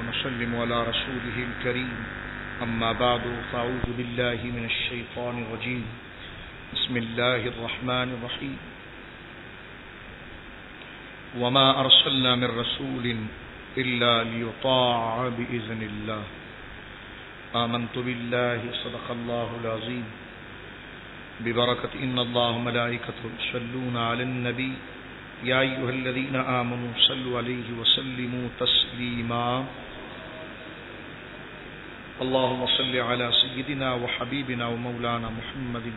ونسلم على رسوله الكريم أما بعد فأعوذ بالله من الشيطان الرجيم بسم الله الرحمن الرحيم وما أرسلنا من رسول إلا ليطاع بإذن الله آمنت بالله صدق الله العظيم ببركة إن الله ملائكته يصلون على النبي يا أيها الذين آمنوا صلوا عليه وسلموا تسليما اللهم صل على سيدنا وحبيبنا ومولانا محمد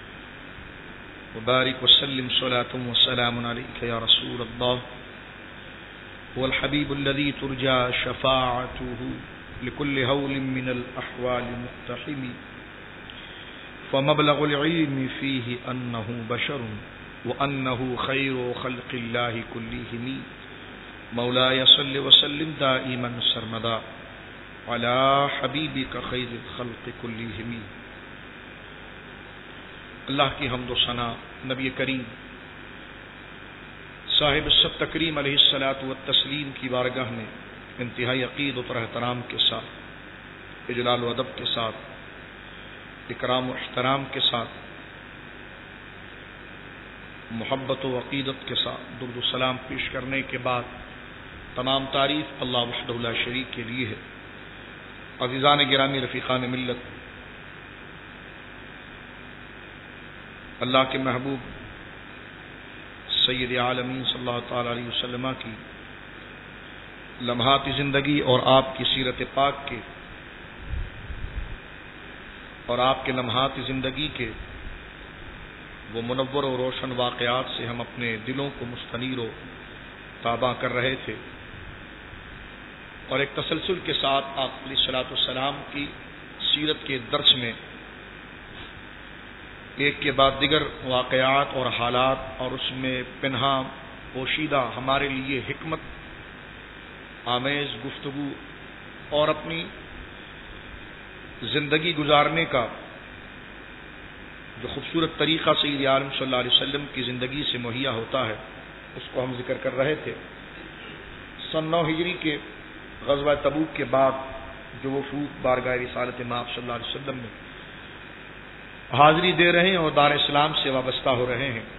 وبارك وسلم صلاة وسلام عليك يا رسول الله هو الحبيب الذي ترجى شفاعته لكل هول من الأحوال مقتحم فمبلغ العلم فيه أنه بشر وأنه خير خلق الله كلهم مولاي صل وسلم دائما سرمدا على حبيبك خير الخلق كلهم. اللہ کی حمد و ثنا نبی کریم صاحب السب تکریم علیہ الصلاۃ والتسلیم کی بارگاہ میں انتہائی عقیدت اور احترام کے ساتھ، اجلال و ادب کے ساتھ، اکرام و احترام کے ساتھ، محبت و عقیدت کے ساتھ درود و سلام پیش کرنے کے بعد تمام تعریف اللہ وحدہ لا شریک کے لیے ہے. عزیزان گرامی، رفیقان ملت، اللہ کے محبوب سید عالمین صلی اللہ تعالی علیہ وسلم کی لمحات زندگی اور آپ کی سیرت پاک کے اور آپ کے لمحات زندگی کے وہ منور و روشن واقعات سے ہم اپنے دلوں کو مستنیر و تابع کر رہے تھے، اور ایک تسلسل کے ساتھ آپ علیہ الصلوۃ والسلام کی سیرت کے درس میں ایک کے بعد دیگر واقعات اور حالات اور اس میں پنہا پوشیدہ ہمارے لیے حکمت آمیز گفتگو اور اپنی زندگی گزارنے کا جو خوبصورت طریقہ سید عالم صلی اللہ علیہ وسلم کی زندگی سے مہیا ہوتا ہے اس کو ہم ذکر کر رہے تھے. سن 9 ہجری کے غزوہ تبوک کے بعد جو وفود بارگاہ رسالت مآب صلی اللہ علیہ وسلم میں حاضری دے رہے ہیں اور دار اسلام سے وابستہ ہو رہے ہیں،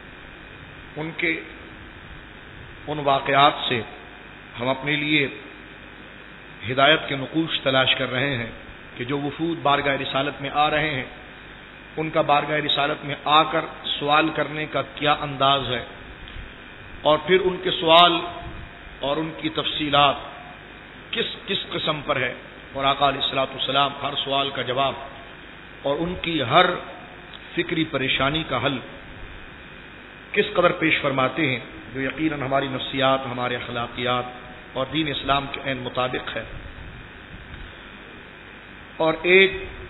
ان واقعات سے ہم اپنے لیے ہدایت کے نقوش تلاش کر رہے ہیں کہ جو وفود بارگاہ رسالت میں آ رہے ہیں ان کا بارگاہ رسالت میں آ کر سوال کرنے کا کیا انداز ہے، اور پھر ان کے سوال اور ان کی تفصیلات کس قسم پر ہے، اور آقا علیہ الصلوۃ والسلام ہر سوال کا جواب اور ان کی ہر فکری پریشانی کا حل کس قدر پیش فرماتے ہیں، جو یقیناً ہماری نفسیات، ہمارے اخلاقیات اور دین اسلام کے عین مطابق ہے. اور ایک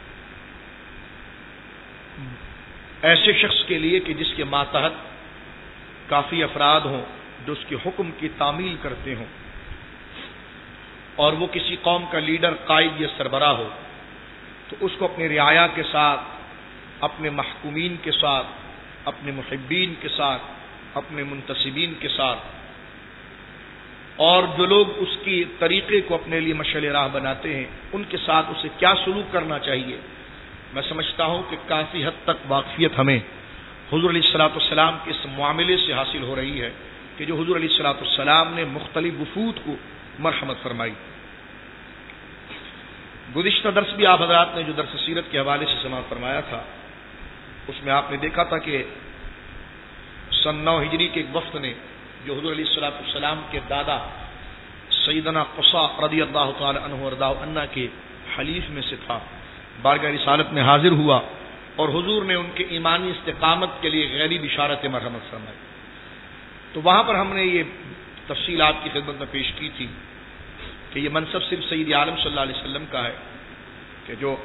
ایسے شخص کے لیے کہ جس کے ماتحت کافی افراد ہوں جو اس کے حکم کی تعمیل کرتے ہوں، اور وہ کسی قوم کا لیڈر، قائد یا سربراہ ہو، تو اس کو اپنی رعایا کے ساتھ، اپنے محکومین کے ساتھ، اپنے محبین کے ساتھ، اپنے منتسبین کے ساتھ، اور جو لوگ اس کی طریقے کو اپنے لیے مشعل راہ بناتے ہیں ان کے ساتھ اسے کیا سلوک کرنا چاہیے. میں سمجھتا ہوں کہ کافی حد تک واقفیت ہمیں حضور علیہ الصلوۃ والسلام کے اس معاملے سے حاصل ہو رہی ہے کہ جو حضور علیہ الصلوۃ والسلام نے مختلف وفود کو مرحمت فرمائی. گزشتہ درس بھی آپ حضرات نے جو درس سیرت کے حوالے سے سماعت فرمایا تھا اس میں آپ نے دیکھا تھا کہ سن 9 ہجری کے ایک وفد نے جو حضور علیہ الصلوۃ والسلام کے دادا سیدنا قصا رضی اللہ تعالی عنہ وارضاہ عنہ کے حلیف میں سے تھا، بارگاہ رسالت میں حاضر ہوا اور حضور نے ان کے ایمانی استقامت کے لیے غیبی بشارت مرحمت فرمائی. تو وہاں پر ہم نے یہ تفصیل آپ کی خدمت میں پیش کی تھی کہ یہ منصب صرف سید عالم صلی اللہ علیہ وسلم کا ہے کہ جو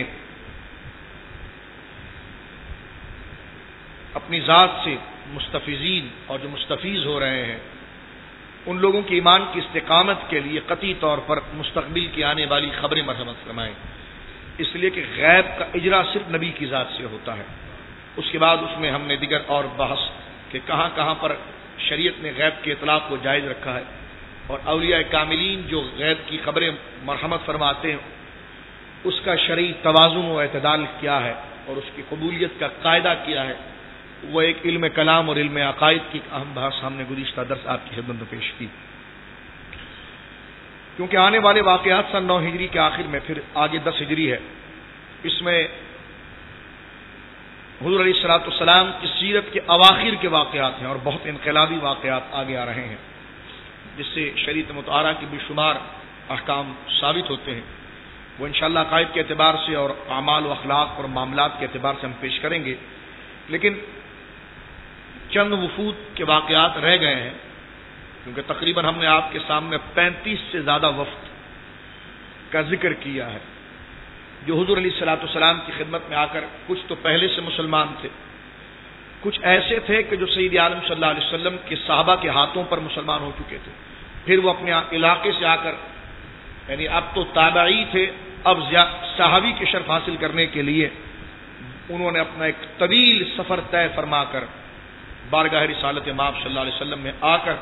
اپنی ذات سے مستفیضین اور جو مستفیض ہو رہے ہیں ان لوگوں کے ایمان کی استقامت کے لیے قطعی طور پر مستقبل کی آنے والی خبریں مرحمت فرمائیں، اس لیے کہ غیب کا اجرا صرف نبی کی ذات سے ہوتا ہے. اس کے بعد اس میں ہم نے دیگر اور بحث کہ کہاں کہاں پر شریعت نے غیب کے اطلاق کو جائز رکھا ہے اور اولیاء کاملین جو غیب کی خبریں مرحمت فرماتے ہیں اس کا شرعی توازن و اعتدال کیا ہے اور اس کی قبولیت کا قاعدہ کیا ہے، وہ ایک علم کلام اور علم عقائد کی اہم بحث ہم نے گزشتہ درس آپ کی خدمت میں پیش کی۔ کیونکہ آنے والے واقعات سن 9 ہجری کے آخر میں، پھر آگے 10 ہجری ہے، اس میں حضور علیہ الصلوۃ والسلام کی سیرت کے اواخر کے واقعات ہیں اور بہت انقلابی واقعات آگے آ رہے ہیں، جس سے شریعت مطہرہ کی بے شمار احکام ثابت ہوتے ہیں۔ وہ انشاءاللہ عقائد کے اعتبار سے اور اعمال و اخلاق اور معاملات کے اعتبار سے ہم پیش کریں گے، لیکن چند وفود کے واقعات رہ گئے ہیں، کیونکہ تقریباً ہم نے آپ کے سامنے 35 سے زیادہ وفد کا ذکر کیا ہے جو حضور علیہ الصلوۃ والسلام کی خدمت میں آ کر کچھ تو پہلے سے مسلمان تھے، کچھ ایسے تھے کہ جو سید عالم صلی اللہ علیہ وسلم کے صحابہ کے ہاتھوں پر مسلمان ہو چکے تھے، پھر وہ اپنے علاقے سے آ کر، یعنی اب تو تابعی تھے، اب صحابی کے شرف حاصل کرنے کے لیے انہوں نے اپنا ایک طویل سفر طے فرما کر بارگاہ رسالت مآب صلی اللہ علیہ وسلم میں آ کر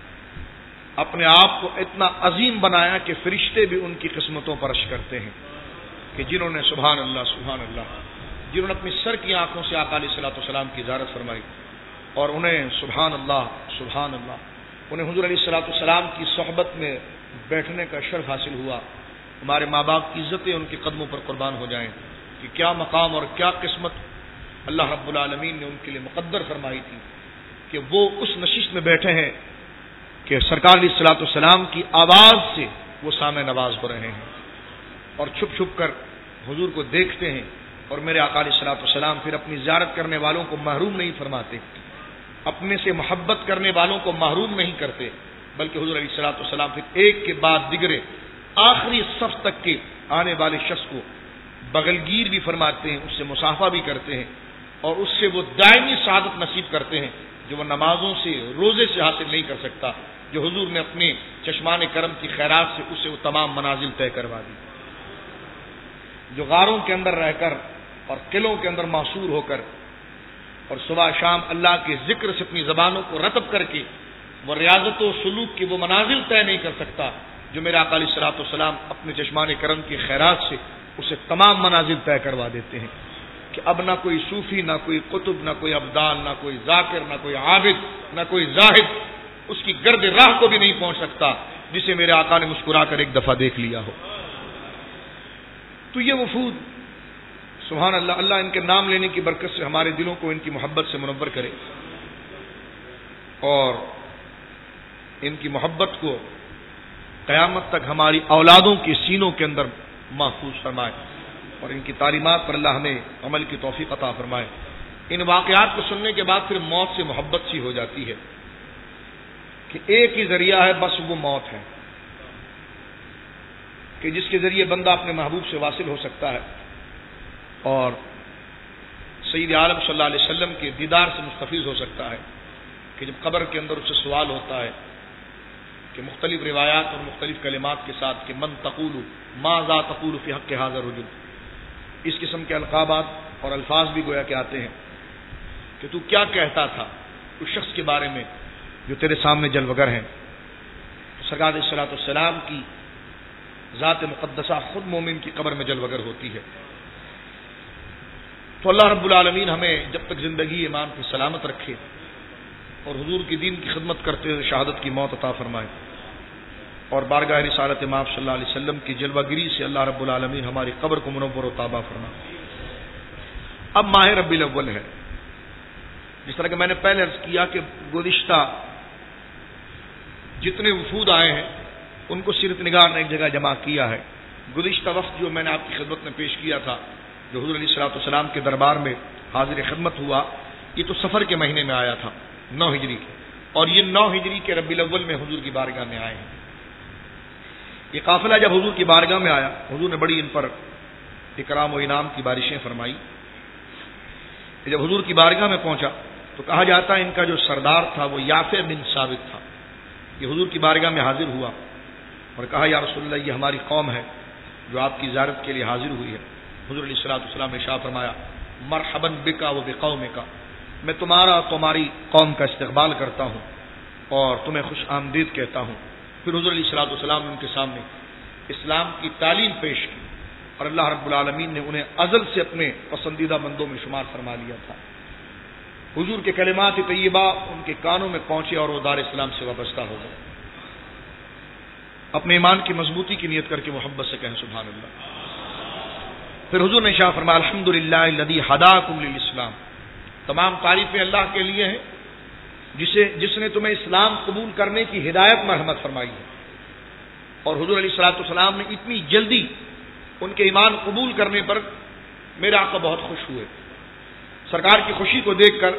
اپنے آپ کو اتنا عظیم بنایا کہ فرشتے بھی ان کی قسمتوں پر رشک کرتے ہیں کہ جنہوں نے سبحان اللہ جنہوں نے اپنی سر کی آنکھوں سے آقا علیہ الصلوۃ والسلام کی زیارت فرمائی، اور انہیں سبحان اللہ انہیں حضور علیہ الصلوۃ والسلام کی صحبت میں بیٹھنے کا شرف حاصل ہوا۔ ہمارے ماں باپ کی عزتیں ان کے قدموں پر قربان ہو جائیں کہ کیا مقام اور کیا قسمت اللہ رب العالمین نے ان کے لیے مقدر فرمائی تھی کہ وہ اس نشست میں بیٹھے ہیں کہ سرکار علیہ الصلوۃ والسلام کی آواز سے وہ سامع نواز ہو رہے ہیں، اور چھپ چھپ کر حضور کو دیکھتے ہیں، اور میرے آقا علیہ الصلوۃ والسلام پھر اپنی زیارت کرنے والوں کو محروم نہیں فرماتے، اپنے سے محبت کرنے والوں کو محروم نہیں کرتے، بلکہ حضور علیہ الصلوۃ والسلام پھر ایک کے بعد دیگرے آخری صف تک کے آنے والے شخص کو بغلگیر بھی فرماتے ہیں، اس سے مصافحہ بھی کرتے ہیں، اور اس سے وہ دائمی سعادت نصیب کرتے ہیں جو وہ نمازوں سے روزے سے حاصل نہیں کر سکتا، جو حضور نے اپنے چشمان کرم کی خیرات سے اسے وہ تمام منازل طے کروا دی، جو غاروں کے اندر رہ کر اور قلعوں کے اندر محصور ہو کر اور صبح شام اللہ کے ذکر سے اپنی زبانوں کو رطب کر کے وہ ریاضت و سلوک کی وہ منازل طے نہیں کر سکتا، جو میرے آقا علیہ الصلوۃ والسلام اپنے چشمان کرم کی خیرات سے اسے تمام منازل طے کروا دیتے ہیں کہ اب نہ کوئی صوفی، نہ کوئی قطب، نہ کوئی ابدال، نہ کوئی ذاکر، نہ کوئی عابد، نہ کوئی زاہد اس کی گرد راہ کو بھی نہیں پہنچ سکتا جسے میرے آقا نے مسکرا کر ایک دفعہ دیکھ لیا ہو۔ تو یہ وفود سبحان اللہ، اللہ ان کے نام لینے کی برکت سے ہمارے دلوں کو ان کی محبت سے منور کرے، اور ان کی محبت کو قیامت تک ہماری اولادوں کے سینوں کے اندر محفوظ فرمائے، اور ان کی تعلیمات پر اللہ ہمیں عمل کی توفیق عطا فرمائے۔ ان واقعات کو سننے کے بعد پھر موت سے محبت سی ہو جاتی ہے کہ ایک ہی ذریعہ ہے، بس وہ موت ہے، کہ جس کے ذریعے بندہ اپنے محبوب سے واصل ہو سکتا ہے اور سید عالم صلی اللہ علیہ وسلم کے دیدار سے مستفیض ہو سکتا ہے، کہ جب قبر کے اندر اس سے سوال ہوتا ہے کہ مختلف روایات اور مختلف کلمات کے ساتھ کہ من تقول ماذا تقول فی حق ھذا الرجل، اس قسم کے القابات اور الفاظ بھی گویا کہ آتے ہیں کہ تو کیا کہتا تھا اس شخص کے بارے میں جو تیرے سامنے جلوگر ہیں۔ سرکار علیہ الصلوۃ والسلام کی ذات مقدسہ خود مومن کی قبر میں جلوگر ہوتی ہے۔ تو اللہ رب العالمین ہمیں جب تک زندگی ایمان کی سلامت رکھے اور حضور کی دین کی خدمت کرتے ہوئے شہادت کی موت عطا فرمائے، اور بارگاہ رسالت امام صلی اللہ علیہ وسلم کی جلوہ گری سے اللہ رب العالمین ہماری قبر کو منور و تابہ فرمائے۔ اب ماہ ربیع الاول ہے، جس طرح کہ میں نے پہلے عرض کیا کہ گزشتہ جتنے وفود آئے ہیں ان کو سیرت نگار نے ایک جگہ جمع کیا ہے۔ گزشتہ وقت جو میں نے آپ کی خدمت میں پیش کیا تھا، جو حضور علیہ الصلوۃ والسلام کے دربار میں حاضر خدمت ہوا، یہ تو سفر کے مہینے میں آیا تھا 9 ہجری کے، اور یہ 9 ہجری کے ربیع الاول میں حضور کی بارگاہ میں آئے ہیں۔ یہ قافلہ جب حضور کی بارگاہ میں آیا، حضور نے بڑی ان پر اکرام و انعام کی بارشیں فرمائی۔ جب حضور کی بارگاہ میں پہنچا تو کہا جاتا ہے ان کا جو سردار تھا وہ یافع بن ثابت تھا، یہ حضور کی بارگاہ میں حاضر ہوا اور کہا یا رسول اللہ، یہ ہماری قوم ہے جو آپ کی زیارت کے لیے حاضر ہوئی ہے۔ حضور علیہ الصلوۃ والسلام نے ارشاد فرمایا مرحبا بک و بقومک، میں تمہاری قوم کا استقبال کرتا ہوں اور تمہیں خوش آمدید کہتا ہوں۔ پھر حضور علیہ الصلوۃ والسلام نے ان کے سامنے اسلام کی تعلیم پیش کی اور اللہ رب العالمین نے انہیں ازل سے اپنے پسندیدہ بندوں میں شمار فرما لیا تھا. حضور کے کلمات طیبہ ان کے کانوں میں پہنچے اور وہ دار اسلام سے وابستہ ہو گئے. اپنے ایمان کی مضبوطی کی نیت کر کے محبت سے کہیں سبحان اللہ. پھر حضور نے ارشاد فرمایا الحمدللہ الذی ہداکم للاسلام. تمام تعریفیں اللہ کے لیے ہیں جس نے تمہیں اسلام قبول کرنے کی ہدایت مرحمت فرمائی ہے. اور حضور علیہ الصلوۃ والسلام نے اتنی جلدی ان کے ایمان قبول کرنے پر میرے آقا بہت خوش ہوئے. سرکار کی خوشی کو دیکھ کر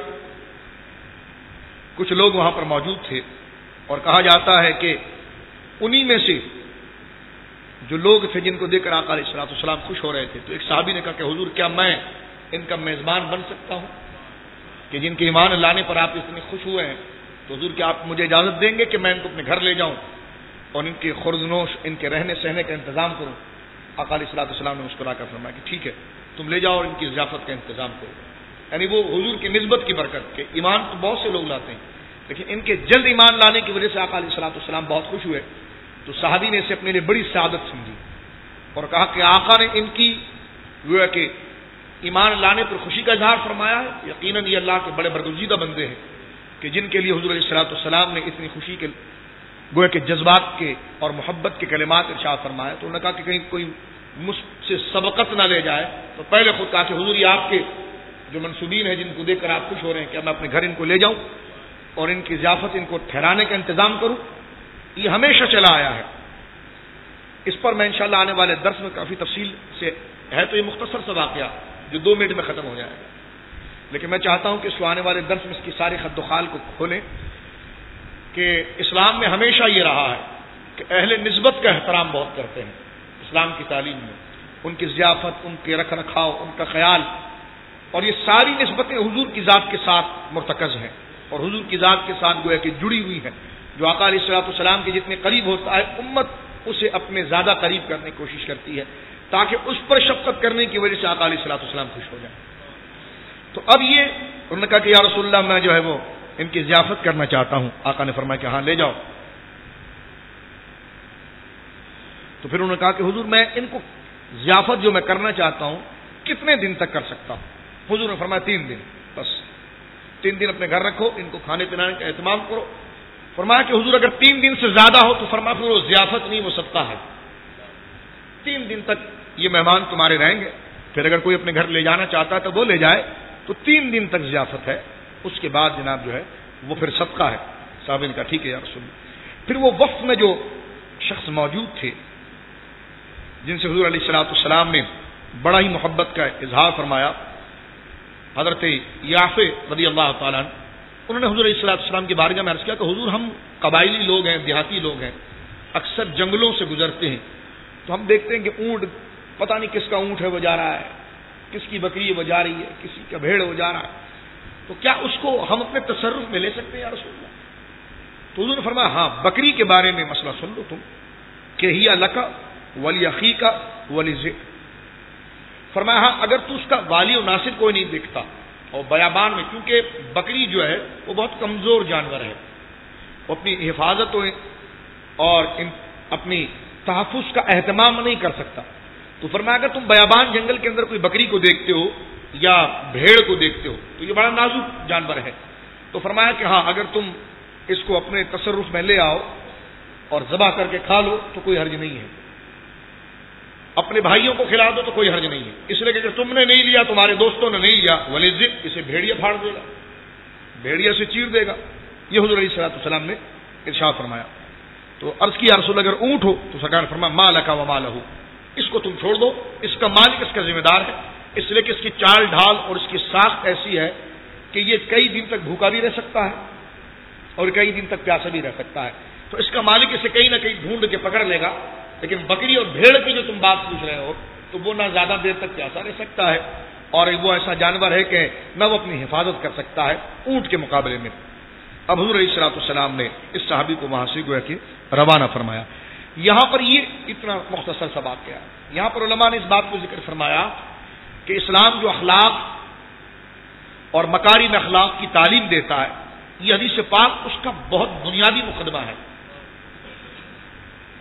کچھ لوگ وہاں پر موجود تھے اور کہا جاتا ہے کہ انہی میں سے جو لوگ تھے جن کو دیکھ کر آقا علیہ الصلوۃ والسلام خوش ہو رہے تھے تو ایک صحابی نے کہا کہ حضور کیا میں ان کا میزبان بن سکتا ہوں کہ جن کے ایمان لانے پر آپ اتنے خوش ہوئے ہیں, تو حضور کیا آپ مجھے اجازت دیں گے کہ میں ان کو اپنے گھر لے جاؤں اور ان کے خورزنوش ان کے رہنے سہنے کا انتظام کروں. آقا علیہ الصلوۃ والسلام نے مسکرا کر فرمایا کہ ٹھیک ہے تم لے جاؤ اور ان کی ضیافت کا انتظام کرو. یعنی وہ حضور کی نسبت کی برکت کہ ایمان تو بہت سے لوگ لاتے ہیں لیکن ان کے جلد ایمان لانے کی وجہ سے آقا علیہ الصلوۃ والسلام بہت خوش ہوئے. تو صحابی نے اسے اپنے لیے بڑی سعادت سمجھی اور کہا کہ آقا نے ان کی گویا کہ ایمان لانے پر خوشی کا اظہار فرمایا ہے. یقیناً یہ اللہ کے بڑے برگزیدہ بندے ہیں کہ جن کے لیے حضور علیہ الصلوۃ والسلام نے اتنی خوشی کے گویا کہ جذبات کے اور محبت کے کلمات ارشاد فرمایا. تو انہوں نے کہا کہ کہیں کوئی مجھ سے سبقت نہ لے جائے تو پہلے خود کہا کہ حضور یہ آپ کے جو منصوبین ہیں جن کو دیکھ کر آپ خوش ہو رہے ہیں کہ میں اپنے گھر ان کو لے جاؤں اور ان کی ضیافت ان کو ٹھہرانے کا انتظام کروں. یہ ہمیشہ چلا آیا ہے. اس پر میں انشاءاللہ آنے والے درس میں کافی تفصیل سے ہے تو یہ مختصر سا واقعہ جو 2 منٹ میں ختم ہو جائے گا, لیکن میں چاہتا ہوں کہ اس آنے والے درس میں اس کی ساری خد و خال کو کھولیں کہ اسلام میں ہمیشہ یہ رہا ہے کہ اہل نسبت کا احترام بہت کرتے ہیں. اسلام کی تعلیم میں ان کی ضیافت, ان کے رکھ رکھاؤ, ان کا خیال اور یہ ساری نسبتیں حضور کی ذات کے ساتھ مرتکز ہیں اور حضور کی ذات کے ساتھ گویا کہ جڑی ہوئی ہیں. جو آقا علیہ الصلوۃ والسلام کے جتنے قریب ہوتا ہے امت اسے اپنے زیادہ قریب کرنے کی کوشش کرتی ہے تاکہ اس پر شفقت کرنے کی وجہ سے آقا علیہ الصلوۃ والسلام خوش ہو جائیں. تو اب یہ انہوں نے کہا کہ یا رسول اللہ میں جو ہے وہ ان کی ضیافت کرنا چاہتا ہوں. آقا نے فرمایا کہ ہاں لے جاؤ. تو پھر انہوں نے کہا کہ حضور میں ان کو ضیافت جو میں کرنا چاہتا ہوں کتنے دن تک کر سکتا ہوں؟ حضور نے فرمایا 3 دن, بس 3 دن اپنے گھر رکھو, ان کو کھانے پلانے کا اہتمام کرو. فرمایا کہ حضور اگر 3 دن سے زیادہ ہو تو فرمایا پھر وہ ضیافت نہیں, وہ صدقہ ہے. 3 دن تک یہ مہمان تمہارے رہیں گے, پھر اگر کوئی اپنے گھر لے جانا چاہتا ہے تو وہ لے جائے. تو 3 دن تک ضیافت ہے, اس کے بعد جناب جو ہے وہ پھر صدقہ ہے. صاحب نے کہا ٹھیک ہے یا رسول اللہ. پھر وہ وقت میں جو شخص موجود تھے جن سے حضور علیہ الصلوۃ والسلام نے بڑا ہی محبت کا اظہار فرمایا, حضرت یافع رضی اللہ تعالیٰ عنہ, انہوں نے حضور علیہ الصلوۃ والسلام کی بارگاہ میں عرض کیا کہ حضور ہم قبائلی لوگ ہیں, دیہاتی لوگ ہیں, اکثر جنگلوں سے گزرتے ہیں تو ہم دیکھتے ہیں کہ اونٹ پتہ نہیں کس کا اونٹ ہے وہ جا رہا ہے, کس کی بکری وہ جا رہی ہے, کسی کا بھیڑ وہ جا رہا ہے, تو کیا اس کو ہم اپنے تصرف میں لے سکتے ہیں یا رسول اللہ؟ تو حضور نے فرمایا ہاں بکری کے بارے میں مسئلہ سن لو تم کہ ہی لکا ولی اخیکا ولی ذکر. فرمایا ہاں اگر تو اس کا والی و ناصر کوئی نہیں دیکھتا اور بیابان میں, کیونکہ بکری جو ہے وہ بہت کمزور جانور ہے, وہ اپنی حفاظت اور اپنی تحفظ کا اہتمام نہیں کر سکتا. تو فرمایا اگر تم بیابان جنگل کے اندر کوئی بکری کو دیکھتے ہو یا بھیڑ کو دیکھتے ہو تو یہ بڑا نازک جانور ہے. تو فرمایا کہ ہاں اگر تم اس کو اپنے تصرف میں لے آؤ اور ذبح کر کے کھا لو تو کوئی حرج نہیں ہے, اپنے بھائیوں کو کھلا دو تو کوئی حرج نہیں ہے. اس لیے کہ اگر تم نے نہیں لیا, تمہارے دوستوں نے نہیں لیا, ولی ذکر اسے بھیڑیا پھاڑ دے گا, بھیڑیا سے چیر دے گا. یہ حضور علیہ الصلوۃ والسلام نے ارشاد فرمایا. تو عرض کی یا رسول اگر اونٹ ہو تو سرکار نے فرمایا ما لک و ما لہ, اس کو تم چھوڑ دو, اس کا مالک اس کا ذمہ دار ہے, اس لیے کہ اس کی چال ڈھال اور اس کی ساخت ایسی ہے کہ یہ کئی دن تک بھوکا بھی رہ سکتا ہے اور کئی دن تک پیاسا بھی رہ سکتا ہے. تو اس کا مالک اسے کہیں نہ کہیں ڈھونڈ کے پکڑ لے گا. لیکن بکری اور بھیڑ کی جو تم بات پوچھ رہے ہو تو وہ نہ زیادہ دیر تک پیاسا رہ سکتا ہے اور وہ ایسا جانور ہے کہ نہ وہ اپنی حفاظت کر سکتا ہے اونٹ کے مقابلے میں. اب حضور علیہ الصلوۃ والسلام نے اس صحابی کو وہاں سے گویا کہ روانہ فرمایا. یہاں پر یہ اتنا مختصر سا واقعہ ہے. یہاں پر علماء نے اس بات کو ذکر فرمایا کہ اسلام جو اخلاق اور مکارم اخلاق کی تعلیم دیتا ہے, یہ حدیث پاک اس کا بہت بنیادی مقدمہ ہے.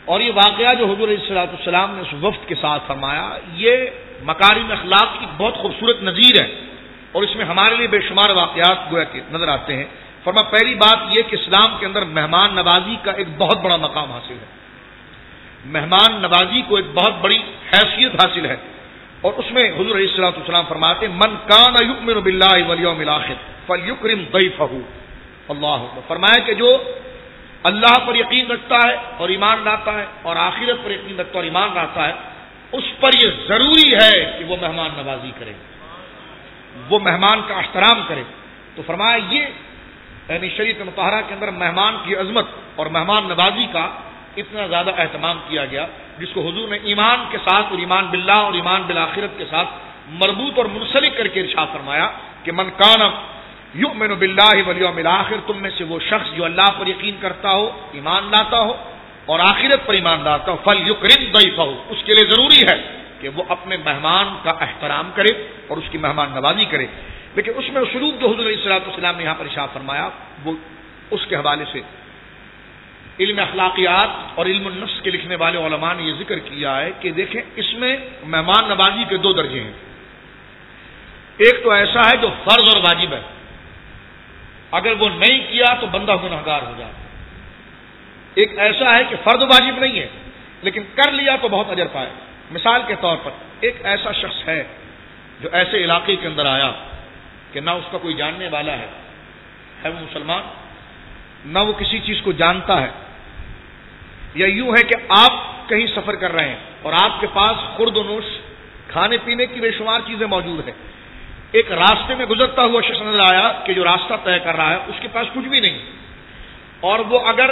اور یہ واقعہ جو حضور علیہ السلام نے اس وفد کے ساتھ فرمایا، یہ مکارم اخلاق کی بہت خوبصورت نظیر ہے، اور اس میں ہمارے لیے بے شمار واقعات گویا کہ نظر آتے ہیں۔ فرمایا پہلی بات یہ کہ اسلام کے اندر مہمان نوازی کا ایک بہت بڑا مقام حاصل ہے، مہمان نوازی کو ایک بہت بڑی حیثیت حاصل ہے، اور اس میں حضور علیہ السلام فرماتے ہیں من کان یؤمن باللہ والیوم الاخر فلیکرم ضیفہ۔ اللہ اکبر۔ فرمایا کہ جو اللہ پر یقین رکھتا ہے اور ایمان لاتا ہے، اور آخرت پر یقین رکھتا ہے اور ایمان لاتا ہے، اس پر یہ ضروری ہے کہ وہ مہمان نوازی کرے، وہ مہمان کا احترام کرے۔ تو فرمایا یہ یعنی شریعت مطہرہ کے اندر مہمان کی عظمت اور مہمان نوازی کا اتنا زیادہ اہتمام کیا گیا، جس کو حضور نے ایمان کے ساتھ اور ایمان باللہ اور ایمان بالآخرت کے ساتھ مربوط اور منسلک کر کے ارشاد فرمایا کہ من کان یؤمن باللہ والیوم الاخر، تم میں سے وہ شخص جو اللہ پر یقین کرتا ہو، ایمان لاتا ہو اور آخرت پر ایمان لاتا ہو، فلیکرم ضیفہ، اس کے لیے ضروری ہے کہ وہ اپنے مہمان کا احترام کرے اور اس کی مہمان نوازی کرے۔ لیکن اس میں اسلوب جو حضور علیہ السلام نے یہاں پر ارشاد فرمایا وہ اس کے حوالے سے علم اخلاقیات اور علم النفس کے لکھنے والے علماء نے یہ ذکر کیا ہے کہ دیکھیں اس میں مہمان نوازی کے دو درجے ہیں۔ ایک تو ایسا ہے جو فرض اور واجب ہے، اگر وہ نہیں کیا تو بندہ گنہگار ہو جاتا ہے۔ ایک ایسا ہے کہ فرض واجب نہیں ہے لیکن کر لیا تو بہت اجر پائے۔ مثال کے طور پر ایک ایسا شخص ہے جو ایسے علاقے کے اندر آیا کہ نہ اس کا کوئی جاننے والا ہے وہ مسلمان، نہ وہ کسی چیز کو جانتا ہے، یا یوں ہے کہ آپ کہیں سفر کر رہے ہیں اور آپ کے پاس خورد و نوش کھانے پینے کی بے شمار چیزیں موجود ہیں، ایک راستے میں گزرتا ہوا شخص نظر آیا کہ جو راستہ طے کر رہا ہے اس کے پاس کچھ بھی نہیں، اور وہ اگر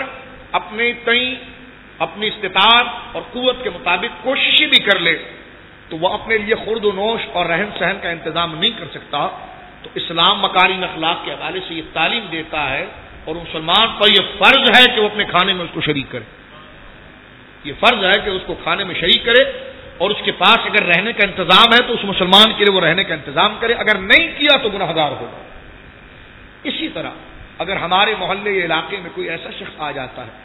اپنی استطاعت اور قوت کے مطابق کوششیں بھی کر لے تو وہ اپنے لیے خورد و نوش اور رہن سہن کا انتظام نہیں کر سکتا، تو اسلام مکارم اخلاق کے حوالے سے یہ تعلیم دیتا ہے، اور مسلمان پر یہ فرض ہے کہ وہ اپنے کھانے میں اس کو شریک کرے، یہ فرض ہے کہ اس کو کھانے میں شریک کرے، اور اس کے پاس اگر رہنے کا انتظام ہے تو اس مسلمان کے لیے وہ رہنے کا انتظام کرے، اگر نہیں کیا تو گنہگار ہوگا۔ اسی طرح اگر ہمارے محلے یا علاقے میں کوئی ایسا شخص آ جاتا ہے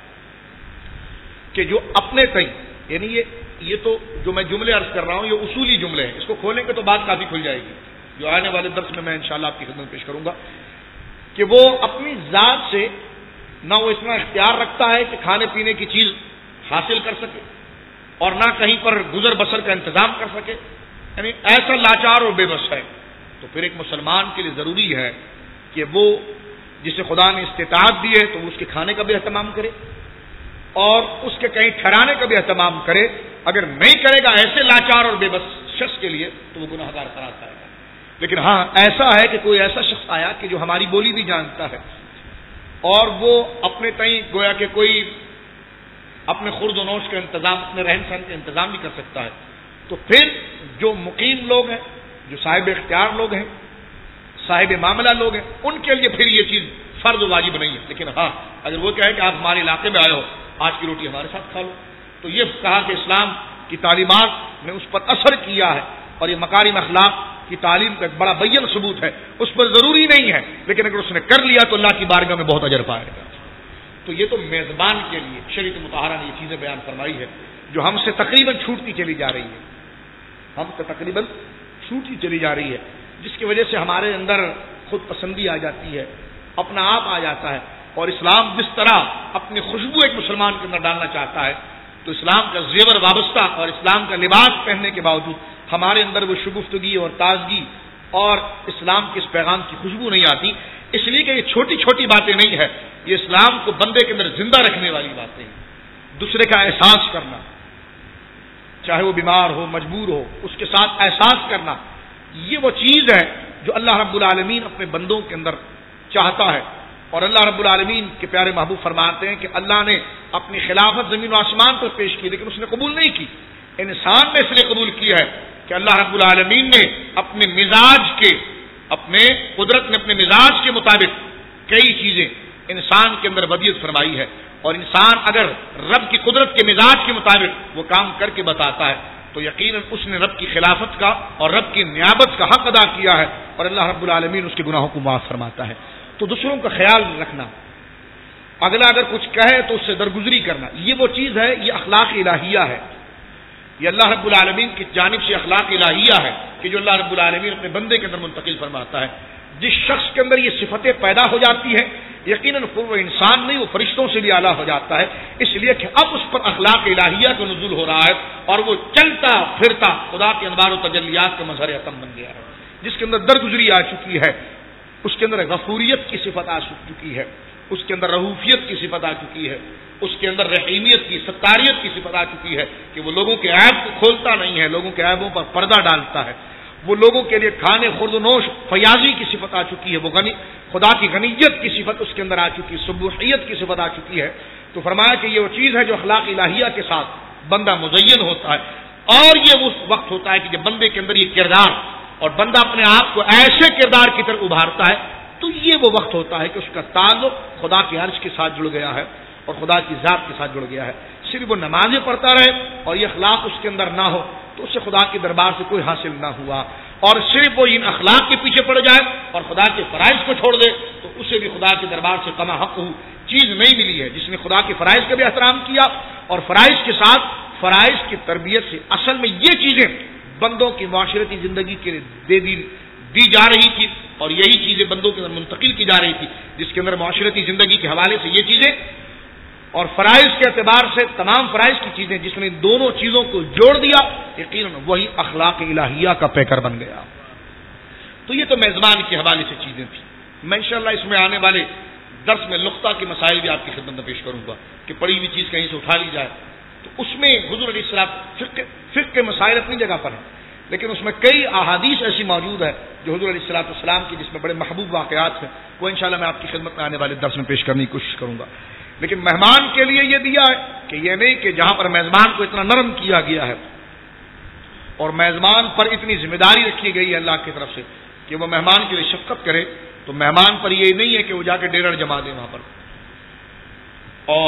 کہ جو اپنے تئیں، یعنی یہ تو جو میں جملے عرض کر رہا ہوں یہ اصولی جملے ہیں، اس کو کھولیں گے تو بات کافی کھل جائے گی، جو آنے والے درس میں انشاءاللہ آپ کی خدمت پیش کروں گا، کہ وہ اپنی ذات سے نہ وہ اتنا اختیار رکھتا ہے کہ کھانے پینے کی چیز حاصل کر سکے اور نہ کہیں پر گزر بسر کا انتظام کر سکے، یعنی ایسا لاچار اور بے بس ہے، تو پھر ایک مسلمان کے لیے ضروری ہے کہ وہ جسے خدا نے استطاعت دی ہے تو وہ اس کے کھانے کا بھی اہتمام کرے اور اس کے کہیں ٹھہرانے کا بھی اہتمام کرے، اگر نہیں کرے گا ایسے لاچار اور بے بس شخص کے لیے تو وہ گنہگار قرار پائے گا۔ لیکن ہاں ایسا ہے کہ کوئی ایسا شخص آیا کہ جو ہماری بولی بھی جانتا ہے اور وہ اپنے تئیں گویا کہ کوئی اپنے خورد و نوش کا انتظام، اپنے رہن سہن کا انتظام بھی کر سکتا ہے، تو پھر جو مقیم لوگ ہیں، جو صاحب اختیار لوگ ہیں، صاحب معاملہ لوگ ہیں، ان کے لیے پھر یہ چیز فرض و واجب نہیں ہے۔ لیکن ہاں اگر وہ کہے کہ آپ ہمارے علاقے میں آئے ہو، آج کی روٹی ہمارے ساتھ کھا لو، تو یہ کہا کہ اسلام کی تعلیمات نے اس پر اثر کیا ہے، اور یہ مکارم اخلاق کی تعلیم کا ایک بڑا بین ثبوت ہے، اس پر ضروری نہیں ہے لیکن اگر اس نے کر لیا تو اللہ کی بارگاہ میں بہت اجر پائے گا۔ تو یہ تو میزبان کے لیے شریعت مطہرہ نے یہ چیزیں بیان فرمائی ہے جو ہم سے تقریباً چھوٹتی چلی جا رہی ہے، ہم سے تقریباً چھوٹتی چلی جا رہی ہے، جس کی وجہ سے ہمارے اندر خود پسندی آ جاتی ہے، اپنا آپ آ جاتا ہے، اور اسلام جس طرح اپنی خوشبو ایک مسلمان کے اندر ڈالنا چاہتا ہے تو اسلام کا زیور وابستہ اور اسلام کا لباس پہننے کے باوجود ہمارے اندر وہ شگفتگی اور تازگی اور اسلام کے اس پیغام کی خوشبو نہیں آتی، اس لیے کہ یہ چھوٹی چھوٹی باتیں نہیں ہے، یہ اسلام کو بندے کے اندر زندہ رکھنے والی باتیں ہیں۔ دوسرے کا احساس کرنا، چاہے وہ بیمار ہو، مجبور ہو، اس کے ساتھ احساس کرنا، یہ وہ چیز ہے جو اللہ رب العالمین اپنے بندوں کے اندر چاہتا ہے، اور اللہ رب العالمین کے پیارے محبوب فرماتے ہیں کہ اللہ نے اپنی خلافت زمین و آسمان پر پیش کی لیکن اس نے قبول نہیں کی، انسان نے اس لیے قبول کی ہے کہ اللہ رب العالمین نے اپنے مزاج کے، اپنے قدرت نے اپنے مزاج کے مطابق کئی چیزیں انسان کے اندر ودیعت فرمائی ہے، اور انسان اگر رب کی قدرت کے مزاج کے مطابق وہ کام کر کے بتاتا ہے تو یقیناً اس نے رب کی خلافت کا اور رب کی نیابت کا حق ادا کیا ہے، اور اللہ رب العالمین اس کے گناہوں کو معاف فرماتا ہے۔ تو دوسروں کا خیال رکھنا، اگلا اگر کچھ کہے تو اس سے درگزری کرنا، یہ وہ چیز ہے، یہ اخلاق الہیہ ہے، یہ اللہ رب العالمین کی جانب سے اخلاق الہیہ ہے کہ جو اللہ رب العالمین اپنے بندے کے اندر منتقل فرماتا ہے۔ جس شخص کے اندر یہ صفتیں پیدا ہو جاتی ہیں یقیناً وہ انسان نہیں، وہ فرشتوں سے بھی اعلیٰ ہو جاتا ہے، اس لیے کہ اب اس پر اخلاق الہیہ کا نزول ہو رہا ہے اور وہ چلتا پھرتا خدا کے انوار و تجلیات کا مظہر عتم بن گیا ہے، جس کے اندر درگزری آ چکی ہے، اس کے اندر غفوریت کی صفت آ چکی ہے، اس کے اندر رؤوفیت کی صفت آ چکی ہے، اس کے اندر رحیمیت کی، ستاریت کی صفت آ چکی ہے کہ وہ لوگوں کے عیب کو کھولتا نہیں ہے، لوگوں کے عیبوں پر پردہ ڈالتا ہے، وہ لوگوں کے لیے کھانے خورد و نوش فیاضی کی صفت آ چکی ہے، وہ خدا کی غنیت کی صفت اس کے اندر آ چکی ہے، سبوحیت کی صفت آ چکی ہے۔ تو فرمایا کہ یہ وہ چیز ہے جو اخلاق الہیہ کے ساتھ بندہ مزین ہوتا ہے، اور یہ اس وقت ہوتا ہے کہ جب بندے کے اندر یہ کردار اور بندہ اپنے آپ کو ایسے کردار کی طرف ابھارتا ہے تو یہ وہ وقت ہوتا ہے کہ اس کا تعلق خدا کے عرش کے ساتھ جڑ گیا ہے اور خدا کی ذات کے ساتھ جڑ گیا ہے۔ صرف وہ نمازیں پڑھتا رہے اور یہ اخلاق اس کے اندر نہ ہو تو اسے خدا کے دربار سے کوئی حاصل نہ ہوا، اور صرف وہ ان اخلاق کے پیچھے پڑ جائے اور خدا کے فرائض کو چھوڑ دے تو اسے بھی خدا کے دربار سے کما حق چیز نہیں ملی ہے، جس نے خدا کے فرائض کا بھی احترام کیا اور فرائض کے ساتھ فرائض کی تربیت سے اصل میں یہ چیزیں بندوں کی معاشرتی زندگی کے لیے دی جا رہی تھی اور یہی چیزیں بندوں کے اندر منتقل کی جا رہی تھی، جس کے اندر معاشرتی زندگی کے حوالے سے یہ چیزیں اور فرائض کے اعتبار سے تمام فرائض کی چیزیں، جس نے دونوں چیزوں کو جوڑ دیا یقیناً وہی اخلاق الہیہ کا پیکر بن گیا۔ تو یہ تو میزبان کے حوالے سے چیزیں تھیں۔ میں انشاءاللہ اس میں آنے والے درس میں لقطہ کے مسائل بھی آپ کی خدمت میں پیش کروں گا کہ پڑھی ہوئی چیز کہیں سے اٹھا لی جائے، تو اس میں حضور علیہ السلام فقہ کے مسائل اپنی جگہ پر ہیں، لیکن اس میں کئی احادیث ایسی موجود ہے جو حضور علیہ السلام کی جس میں بڑے محبوب واقعات ہیں، وہ انشاءاللہ میں آپ کی خدمت میں آنے والے درس میں پیش کرنے کی کوشش کروں گا۔ لیکن مہمان کے لیے یہ دیا ہے کہ یہ نہیں کہ جہاں پر میزبان کو اتنا نرم کیا گیا ہے اور میزبان پر اتنی ذمہ داری رکھی گئی ہے اللہ کی طرف سے کہ وہ مہمان کے لیے شفقت کرے، تو مہمان پر یہ نہیں ہے کہ وہ جا کے ڈیرڑ جما دے وہاں پر، اور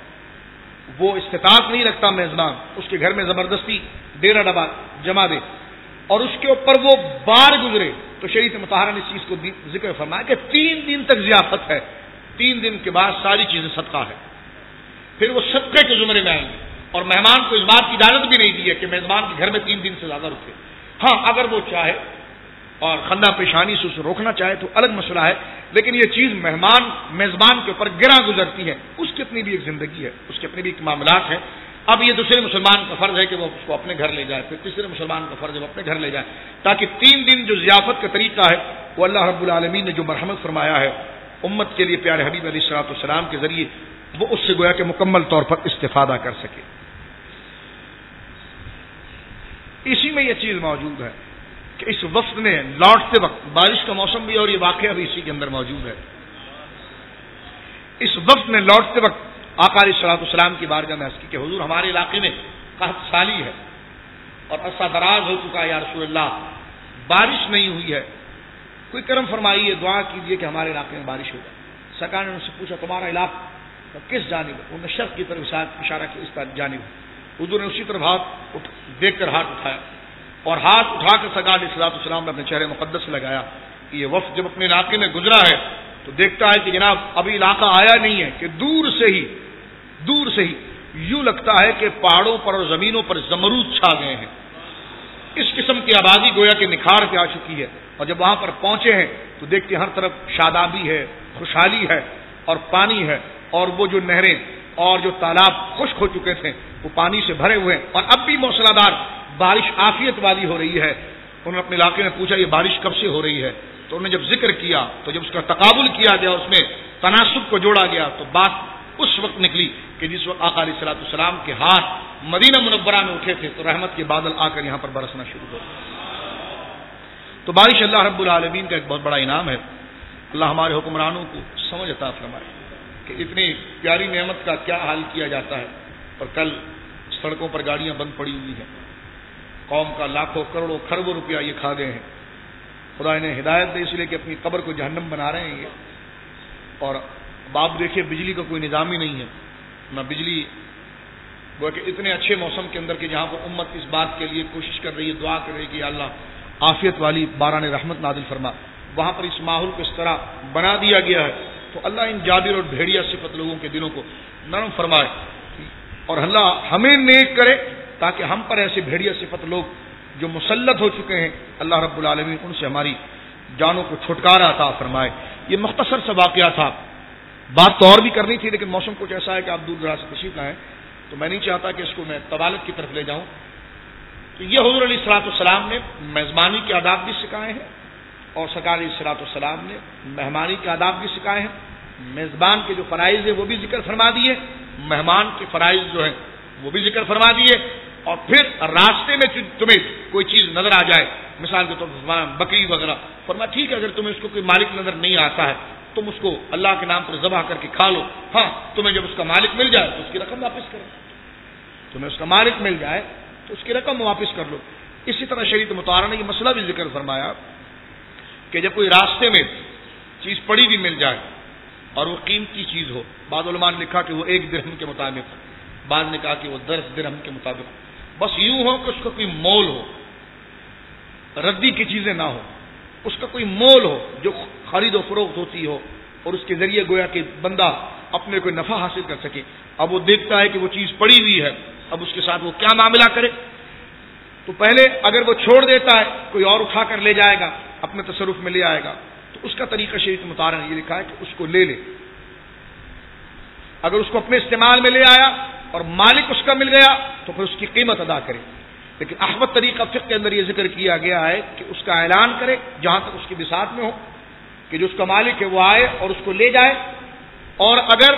وہ استطاعت نہیں رکھتا میزبان اس کے گھر میں زبردستی ڈیرا ڈبا جما دے اور اس کے اوپر وہ بار گزرے، تو شریعت مطہرہ نے اس چیز کو ذکر فرمایا کہ 3 دن تک ضیافت ہے، 3 دن کے بعد ساری چیزیں صدقہ ہے، پھر وہ صدقے کے زمرے میں آئیں گے، اور مہمان کو اس بات کی اجازت بھی نہیں دی ہے کہ میزبان کے گھر میں 3 دن سے زیادہ رکے۔ ہاں اگر وہ چاہے اور خندہ پیشانی سے اسے روکنا چاہے تو الگ مسئلہ ہے، لیکن یہ چیز میزبان کے اوپر گراں گزرتی ہے، اس کی اپنی بھی ایک زندگی ہے، اس کے اپنے بھی ایک معاملات ہیں۔ اب یہ دوسرے مسلمان کا فرض ہے کہ وہ اس کو اپنے گھر لے جائے، پھر تیسرے مسلمان کا فرض ہے وہ اپنے گھر لے جائے، تاکہ 3 دن جو ضیافت کا طریقہ ہے وہ اللہ رب العالمین نے جو مرحمت فرمایا ہے امت کے لیے پیارے حبیب علیہ الصلوۃ والسلام کے ذریعے، وہ اس سے گویا کہ مکمل طور پر استفادہ کر سکے۔ اسی میں یہ چیز موجود ہے کہ اس وفد نے لوٹتے وقت بارش کا موسم بھی اور یہ واقعہ بھی اسی کے اندر موجود ہے، اس وفد نے لوٹتے وقت آقا علیہ الصلوۃ والسلام کی بارگاہ میں عرض کی کہ حضور ہمارے علاقے میں قحط سالی ہے اور عرصہ دراز ہو چکا ہے یا رسول اللہ، بارش نہیں ہوئی ہے، کوئی کرم فرمائیے، دعا کیجیے کہ ہمارے علاقے میں بارش ہو جائے۔ سرکار نے ان سے پوچھا تمہارا علاقہ کس جانب ہے؟ انہوں نے شرق کی طرف اشارہ کیا، اس جانب۔ حضور نے اسی طرف ہاتھ دیکھ کر ہاتھ اٹھایا اور ہاتھ اٹھا کر سرکار علیہ الصلوۃ والسلام نے اپنے چہرے مقدس سے لگایا کہ یہ وفد جب اپنے علاقے میں گزرا ہے تو دیکھتا ہے کہ جناب ابھی علاقہ آیا نہیں ہے کہ دور سے ہی یوں لگتا ہے کہ پہاڑوں پر اور زمینوں پر زمرود چھا گئے ہیں، اس قسم کی آبادی گویا کہ نکھار پہ آ چکی ہے، اور جب وہاں پر پہنچے ہیں تو دیکھتے ہر طرف شادابی ہے، خوشحالی ہے اور پانی ہے، اور وہ جو نہریں اور جو تالاب خشک ہو چکے تھے وہ پانی سے بھرے ہوئے ہیں، اور اب بھی موسلادھار بارش عافیت والی ہو رہی ہے۔ انہوں نے اپنے علاقے میں پوچھا یہ بارش کب سے ہو رہی ہے؟ تو انہوں نے جب ذکر کیا تو جب اس کا تقابل کیا گیا، اس میں تناسب کو جوڑا گیا، تو بات اس وقت نکلی کہ جس وقت آقا علیہ الصلوۃ والسلام کے ہاتھ مدینہ منورہ میں اٹھے تھے تو رحمت کے بادل آ کر یہاں پر برسنا شروع ہو۔ تو بارش اللہ رب العالمین کا ایک بہت بڑا انعام ہے۔ اللہ ہمارے حکمرانوں کو سمجھ عطا فرمائے کہ اتنی پیاری نعمت کا کیا حال کیا جاتا ہے، اور کل سڑکوں پر گاڑیاں بند پڑی ہوئی ہیں، قوم کا لاکھوں کروڑوں خربوں روپیہ یہ کھا گئے ہیں۔ خدا انہیں ہدایت دے، اس لیے کہ اپنی قبر کو جہنم بنا رہے ہیں یہ، اور باپ دیکھے بجلی کا کوئی نظام ہی نہیں ہے، نہ بجلی، وہ کہ اتنے اچھے موسم کے اندر کہ جہاں پر امت اس بات کے لیے کوشش کر رہی ہے، دعا کر رہی ہے کہ یا اللہ عافیت والی باران رحمت نازل فرما، وہاں پر اس ماحول کو اس طرح بنا دیا گیا ہے تو اللہ ان جابر اور بھیڑیا صفت لوگوں کے دلوں کو نرم فرمائے، اور اللہ ہمیں نیک کرے تاکہ ہم پر ایسے بھیڑیا صفت لوگ جو مسلط ہو چکے ہیں، اللہ رب العالمین ان سے ہماری جانوں کو چھٹکارا عطا فرمائے۔ یہ مختصر سا واقعہ تھا، بات تو اور بھی کرنی تھی، لیکن موسم کچھ ایسا ہے کہ آپ دور دراز سے تشریف لائیں تو میں نہیں چاہتا کہ اس کو میں طوالت کی طرف لے جاؤں۔ تو یہ حضور علیہ الصلوۃ والسلام نے میزبانی کے آداب بھی سکھائے ہیں، اور سرکار علیہ الصلوۃ والسلام نے مہمانی کے آداب بھی سکھائے ہیں۔ میزبان کے جو فرائض ہیں وہ بھی ذکر فرما دیے، مہمان کے فرائض جو ہیں وہ بھی ذکر فرما دیے، اور پھر راستے میں تمہیں کوئی چیز نظر آ جائے، مثال کے طور پر بکری وغیرہ، فرمایا ٹھیک ہے اگر تمہیں اس کو کوئی مالک نظر نہیں آتا ہے تم اس کو اللہ کے نام پر ذبح کر کے کھا لو، ہاں تمہیں جب اس کا مالک مل جائے تو اس کی رقم واپس کرو، تمہیں اس کا مالک مل جائے تو اس کی رقم واپس کر لو۔ اسی طرح شریعت مطہرہ نے یہ مسئلہ بھی ذکر فرمایا کہ جب کوئی راستے میں چیز پڑی بھی مل جائے اور وہ قیمتی چیز ہو، بعض علماء نے لکھا کہ وہ 1 درہم کے مطابق، بعض نے کہا کہ وہ 10 درہم کے مطابق، بس یوں ہو کہ اس کا کوئی مول ہو، ردی کی چیزیں نہ ہو، اس کا کوئی مول ہو جو خرید و فروخت ہوتی ہو اور اس کے ذریعے گویا کہ بندہ اپنے کوئی نفع حاصل کر سکے۔ اب وہ دیکھتا ہے کہ وہ چیز پڑی ہوئی ہے، اب اس کے ساتھ وہ کیا معاملہ کرے؟ تو پہلے اگر وہ چھوڑ دیتا ہے کوئی اور اٹھا کر لے جائے گا، اپنے تصرف میں لے آئے گا، تو اس کا طریقہ شریعت مطالعہ نے یہ لکھا ہے کہ اس کو لے لے۔ اگر اس کو اپنے استعمال میں لے آیا اور مالک اس کا مل گیا تو پھر اس کی قیمت ادا کرے، لیکن احمد طریقہ فقہ کے اندر یہ ذکر کیا گیا ہے کہ اس کا اعلان کرے جہاں تک اس کی بساط میں ہو کہ جو اس کا مالک ہے وہ آئے اور اس کو لے جائے، اور اگر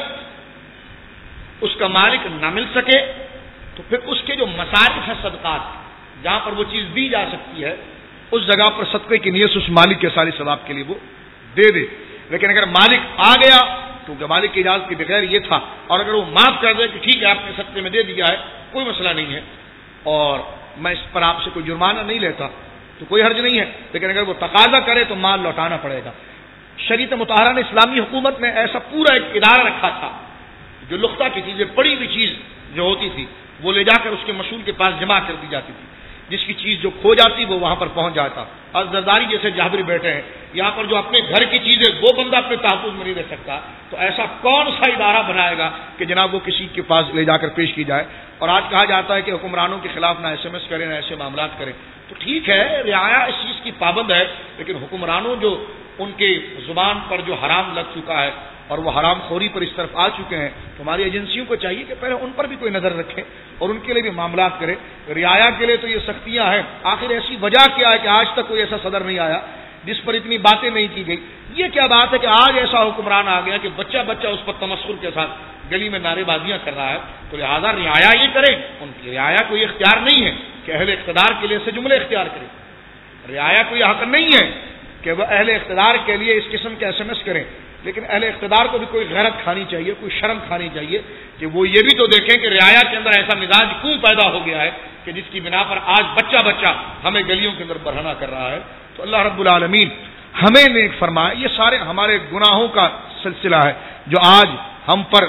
اس کا مالک نہ مل سکے تو پھر اس کے جو مصارف ہے صدقات، جہاں پر وہ چیز دی جا سکتی ہے اس جگہ پر صدقے کی نیت سے اس مالک کے ساری ثواب کے لیے وہ دے دے۔ لیکن اگر مالک آ گیا کیونکہ مالک کی اجازت کے بغیر یہ تھا، اور اگر وہ معاف کر دے کہ ٹھیک ہے آپ نے صدقے میں دے دیا ہے کوئی مسئلہ نہیں ہے اور میں اس پر آپ سے کوئی جرمانہ نہیں لیتا تو کوئی حرج نہیں ہے، لیکن اگر وہ تقاضا کرے تو مال لوٹانا پڑے گا۔ شریعت مطہرہ نے اسلامی حکومت میں ایسا پورا ایک ادارہ رکھا تھا جو لختہ کی چیزیں، پڑی ہوئی چیز جو ہوتی تھی وہ لے جا کر اس کے مشہور کے پاس جمع کر دی جاتی تھی، جس کی چیز جو کھو جاتی وہ وہاں پر پہنچ جاتا۔ اور زرداری جیسے جابری بیٹھے ہیں یہاں پر جو اپنے گھر کی چیزیں وہ بندہ اپنے تحفظ میں نہیں رہ سکتا، تو ایسا کون سا ادارہ بنائے گا کہ جناب وہ کسی کے پاس لے جا کر پیش کی جائے؟ اور آج کہا جاتا ہے کہ حکمرانوں کے خلاف نہ SMS کریں نہ ایسے معاملات کریں، تو ٹھیک ہے رعایا اس چیز کی پابند ہے، لیکن حکمرانوں جو ان کے زبان پر جو حرام لگ چکا ہے اور وہ حرام خوری پر اس طرف آ چکے ہیں، تو ہماری ایجنسیوں کو چاہیے کہ پہلے ان پر بھی کوئی نظر رکھے اور ان کے لیے بھی معاملات کرے۔ رعایا کے لیے تو یہ سختیاں ہیں، آخر ایسی وجہ کیا ہے کہ آج تک کوئی ایسا صدر نہیں آیا جس پر اتنی باتیں نہیں کی گئی؟ یہ کیا بات ہے کہ آج ایسا حکمران آ گیا کہ بچہ بچہ اس پر تمسخر کے ساتھ گلی میں نعرے بازیاں کر رہا ہے، تو لہٰذا رعایا یہ کرے، ان کی رعایا کو یہ اختیار نہیں ہے کہ اہل اقتدار کے لیے سے جملے اختیار کرے، رعایا کو یہ حق نہیں ہے کہ وہ اہل اقتدار کے لیے اس قسم کے SMS کریں، لیکن اہل اقتدار کو بھی کوئی غیرت کھانی چاہیے، کوئی شرم کھانی چاہیے کہ وہ یہ بھی تو دیکھیں کہ رعایا کے اندر ایسا مزاج کیوں پیدا ہو گیا ہے کہ جس کی بنا پر آج بچہ بچہ ہمیں گلیوں کے اندر برہنہ کر رہا ہے۔ تو اللہ رب العالمین ہمیں نیک فرمائے۔ یہ سارے ہمارے گناہوں کا سلسلہ ہے جو آج ہم پر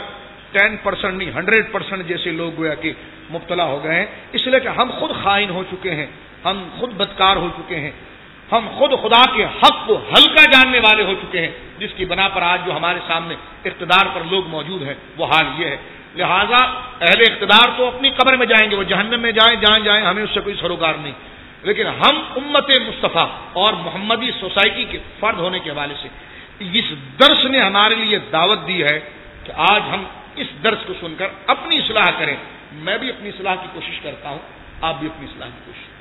10% نہیں 100% جیسے لوگ گویا کہ مبتلا ہو گئے ہیں، اس لیے کہ ہم خود خائن ہو چکے ہیں، ہم خود بدکار ہو چکے ہیں، ہم خود خدا کے حق کو ہلکا جاننے والے ہو چکے ہیں، جس کی بنا پر آج جو ہمارے سامنے اقتدار پر لوگ موجود ہیں وہ حال یہ ہے۔ لہذا اہل اقتدار تو اپنی قبر میں جائیں گے، وہ جہنم میں جائیں جہاں جائیں، ہمیں اس سے کوئی سروکار نہیں، لیکن ہم امت مصطفیٰ اور محمدی سوسائٹی کے فرد ہونے کے حوالے سے اس درس نے ہمارے لیے دعوت دی ہے کہ آج ہم اس درس کو سن کر اپنی اصلاح کریں۔ میں بھی اپنی اصلاح کی کوشش کرتا ہوں، آپ بھی اپنی اصلاح کی کوشش۔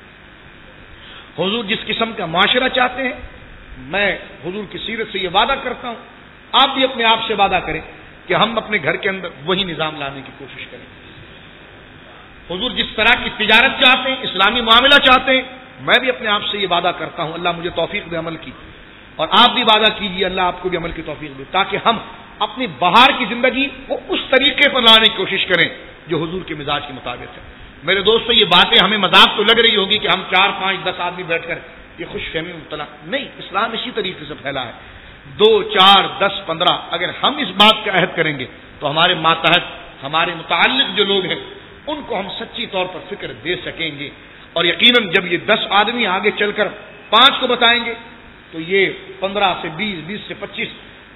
حضور جس قسم کا معاشرہ چاہتے ہیں، میں حضور کی سیرت سے یہ وعدہ کرتا ہوں، آپ بھی اپنے آپ سے وعدہ کریں کہ ہم اپنے گھر کے اندر وہی نظام لانے کی کوشش کریں۔ حضور جس طرح کی تجارت چاہتے ہیں، اسلامی معاملہ چاہتے ہیں، میں بھی اپنے آپ سے یہ وعدہ کرتا ہوں، اللہ مجھے توفیق دے عمل کی، اور آپ بھی وعدہ کیجیے اللہ آپ کو بھی عمل کی توفیق دے، تاکہ ہم اپنی باہر کی زندگی کو اس طریقے پر لانے کی کوشش کریں جو حضور کے مزاج کے مطابق ہے۔ میرے دوستو یہ باتیں ہمیں مذاق تو لگ رہی ہوگی کہ ہم 4 5 10 آدمی بیٹھ کر یہ خوش فہمی مبتلا نہیں، اسلام اسی طریقے سے پھیلا ہے۔ 2 4 10 15 اگر ہم اس بات کا عہد کریں گے تو ہمارے ماتحت ہمارے متعلق جو لوگ ہیں ان کو ہم سچی طور پر فکر دے سکیں گے، اور یقیناً جب یہ 10 آدمی آگے چل کر 5 کو بتائیں گے تو یہ 15 سے 20 20 سے 25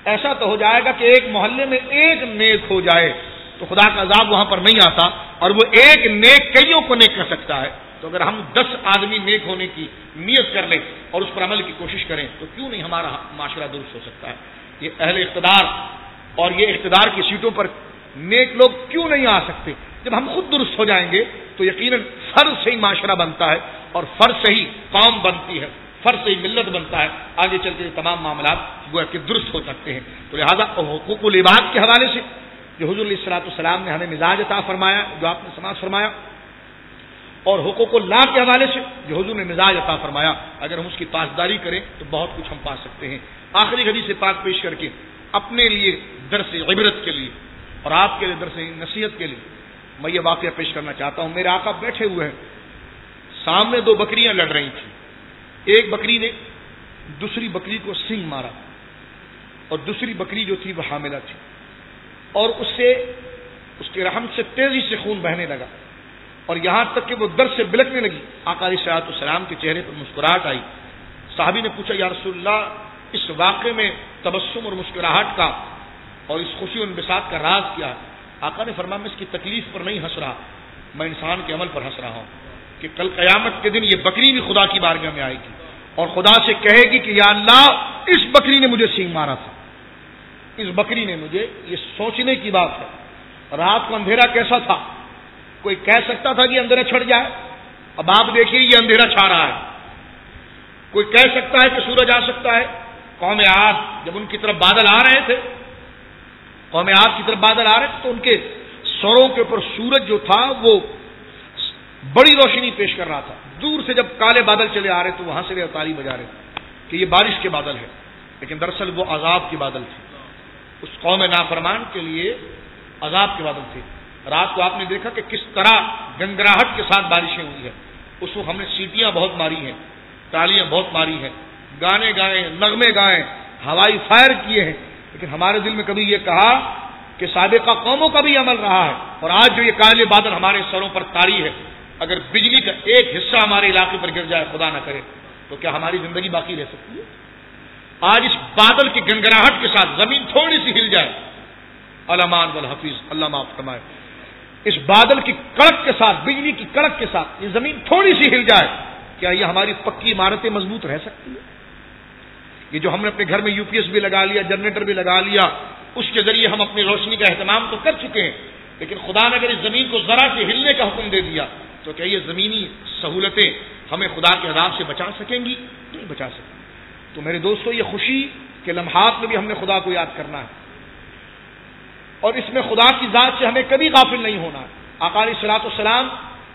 ایسا تو ہو جائے گا کہ ایک محلے میں ایک نیک ہو جائے تو خدا کا عذاب وہاں پر نہیں آتا، اور وہ ایک نیک کئیوں کو نیک کر سکتا ہے۔ تو اگر ہم 10 آدمی نیک ہونے کی نیت کر لیں اور اس پر عمل کی کوشش کریں تو کیوں نہیں ہمارا معاشرہ درست ہو سکتا ہے؟ یہ اہل اقتدار اور یہ اقتدار کی سیٹوں پر نیک لوگ کیوں نہیں آ سکتے؟ جب ہم خود درست ہو جائیں گے تو یقیناً فرض سے ہی معاشرہ بنتا ہے، اور فرض سے ہی قوم بنتی ہے، فرض سے ہی ملت بنتا ہے، آگے چل کے تمام معاملات گویا کہ درست ہو سکتے ہیں۔ تو لہذا حقوق العباد کے حوالے سے جو حضور علیہ الصلوۃ والسلام نے ہمیں مزاج عطا فرمایا، جو آپ نے سماعت فرمایا، اور حقوق اللہ کے حوالے سے جو حضور نے مزاج عطا فرمایا، اگر ہم اس کی پاسداری کریں تو بہت کچھ ہم پا سکتے ہیں۔ آخری حدیث پاک پیش کر کے اپنے لیے درس عبرت کے لیے اور آپ کے لیے درس نصیحت کے لیے میں یہ واقعہ پیش کرنا چاہتا ہوں۔ میرے آقا بیٹھے ہوئے ہیں، سامنے 2 بکریاں لڑ رہی تھیں، ایک بکری نے دوسری بکری کو سینگ مارا اور دوسری بکری جو تھی وہ حاملہ تھی، اور اس کے رحم سے تیزی سے خون بہنے لگا، اور یہاں تک کہ وہ درد سے بلکنے لگی۔ آقا علیہ الصلوۃ والسلام کے چہرے پر مسکراہٹ آئی۔ صحابی نے پوچھا، یا رسول اللہ، اس واقعے میں تبسم اور مسکراہٹ کا اور اس خوشی و انبساط کا راز کیا ہے؟ آقا نے فرمایا، میں اس کی تکلیف پر نہیں ہنس رہا، میں انسان کے عمل پر ہنس رہا ہوں کہ کل قیامت کے دن یہ بکری بھی خدا کی بارگاہ میں آئے گی اور خدا سے کہے گی کہ یا اللہ، اس بکری نے مجھے سینگ مارا تھا، اس بکری نے مجھے۔ یہ سوچنے کی بات ہے، رات کو اندھیرا کیسا تھا؟ کوئی کہہ سکتا تھا کہ اندھیرا چھڑ جائے؟ اب آپ دیکھیے یہ اندھیرا چھا رہا ہے۔ کوئی کہہ سکتا ہے کہ سورج آ سکتا ہے؟ قوم عاد جب ان کی طرف بادل آ رہے تھے، قوم عاد کی طرف بادل آ رہے تھے تو ان کے سروں کے اوپر سورج جو تھا وہ بڑی روشنی پیش کر رہا تھا۔ دور سے جب کالے بادل چلے آ رہے تو وہاں سے تالی بجا رہے کہ یہ بارش کے بادل ہے، لیکن دراصل وہ عذاب کے بادل تھے، اس قوم نافرمان کے لیے عذاب کے بادل تھے۔ رات کو آپ نے دیکھا کہ کس طرح گنگراہٹ کے ساتھ بارشیں ہوئی ہیں، اس وقت ہم نے سیٹیاں بہت ماری ہیں، تالیاں بہت ماری ہیں، گانے گائے، نغمے گائے، ہوائی فائر کیے ہیں، لیکن ہمارے دل میں کبھی یہ کہا کہ سابقہ قوموں کا بھی عمل رہا ہے، اور آج جو یہ کالے بادل ہمارے سروں پر طاری ہے، اگر بجلی کا ایک حصہ ہمارے علاقے پر گر جائے، خدا نہ کرے، تو کیا ہماری زندگی باقی رہ سکتی ہے؟ آج اس بادل کی گنگراہٹ کے ساتھ زمین تھوڑی سی ہل جائے، علمان والحفیظ، اللہ معاف فرمائے، اس بادل کی کڑک کے ساتھ، بجلی کی کڑک کے ساتھ یہ زمین تھوڑی سی ہل جائے، کیا یہ ہماری پکی عمارتیں مضبوط رہ سکتی ہے؟ یہ جو ہم نے اپنے گھر میں یو پی ایس بھی لگا لیا، جنریٹر بھی لگا لیا، اس کے ذریعے ہم اپنی روشنی کا اہتمام تو کر چکے ہیں، لیکن خدا نے اگر اس زمین کو ذرا سے ہلنے کا حکم دے دیا تو کیا یہ زمینی سہولتیں ہمیں خدا کے عذاب سے بچا سکیں گی؟ نہیں بچا سکیں۔ تو میرے دوستو، یہ خوشی کے لمحات میں بھی ہم نے خدا کو یاد کرنا ہے، اور اس میں خدا کی ذات سے ہمیں کبھی غافل نہیں ہونا ہے۔ آقا علیہ الصلوۃ والسلام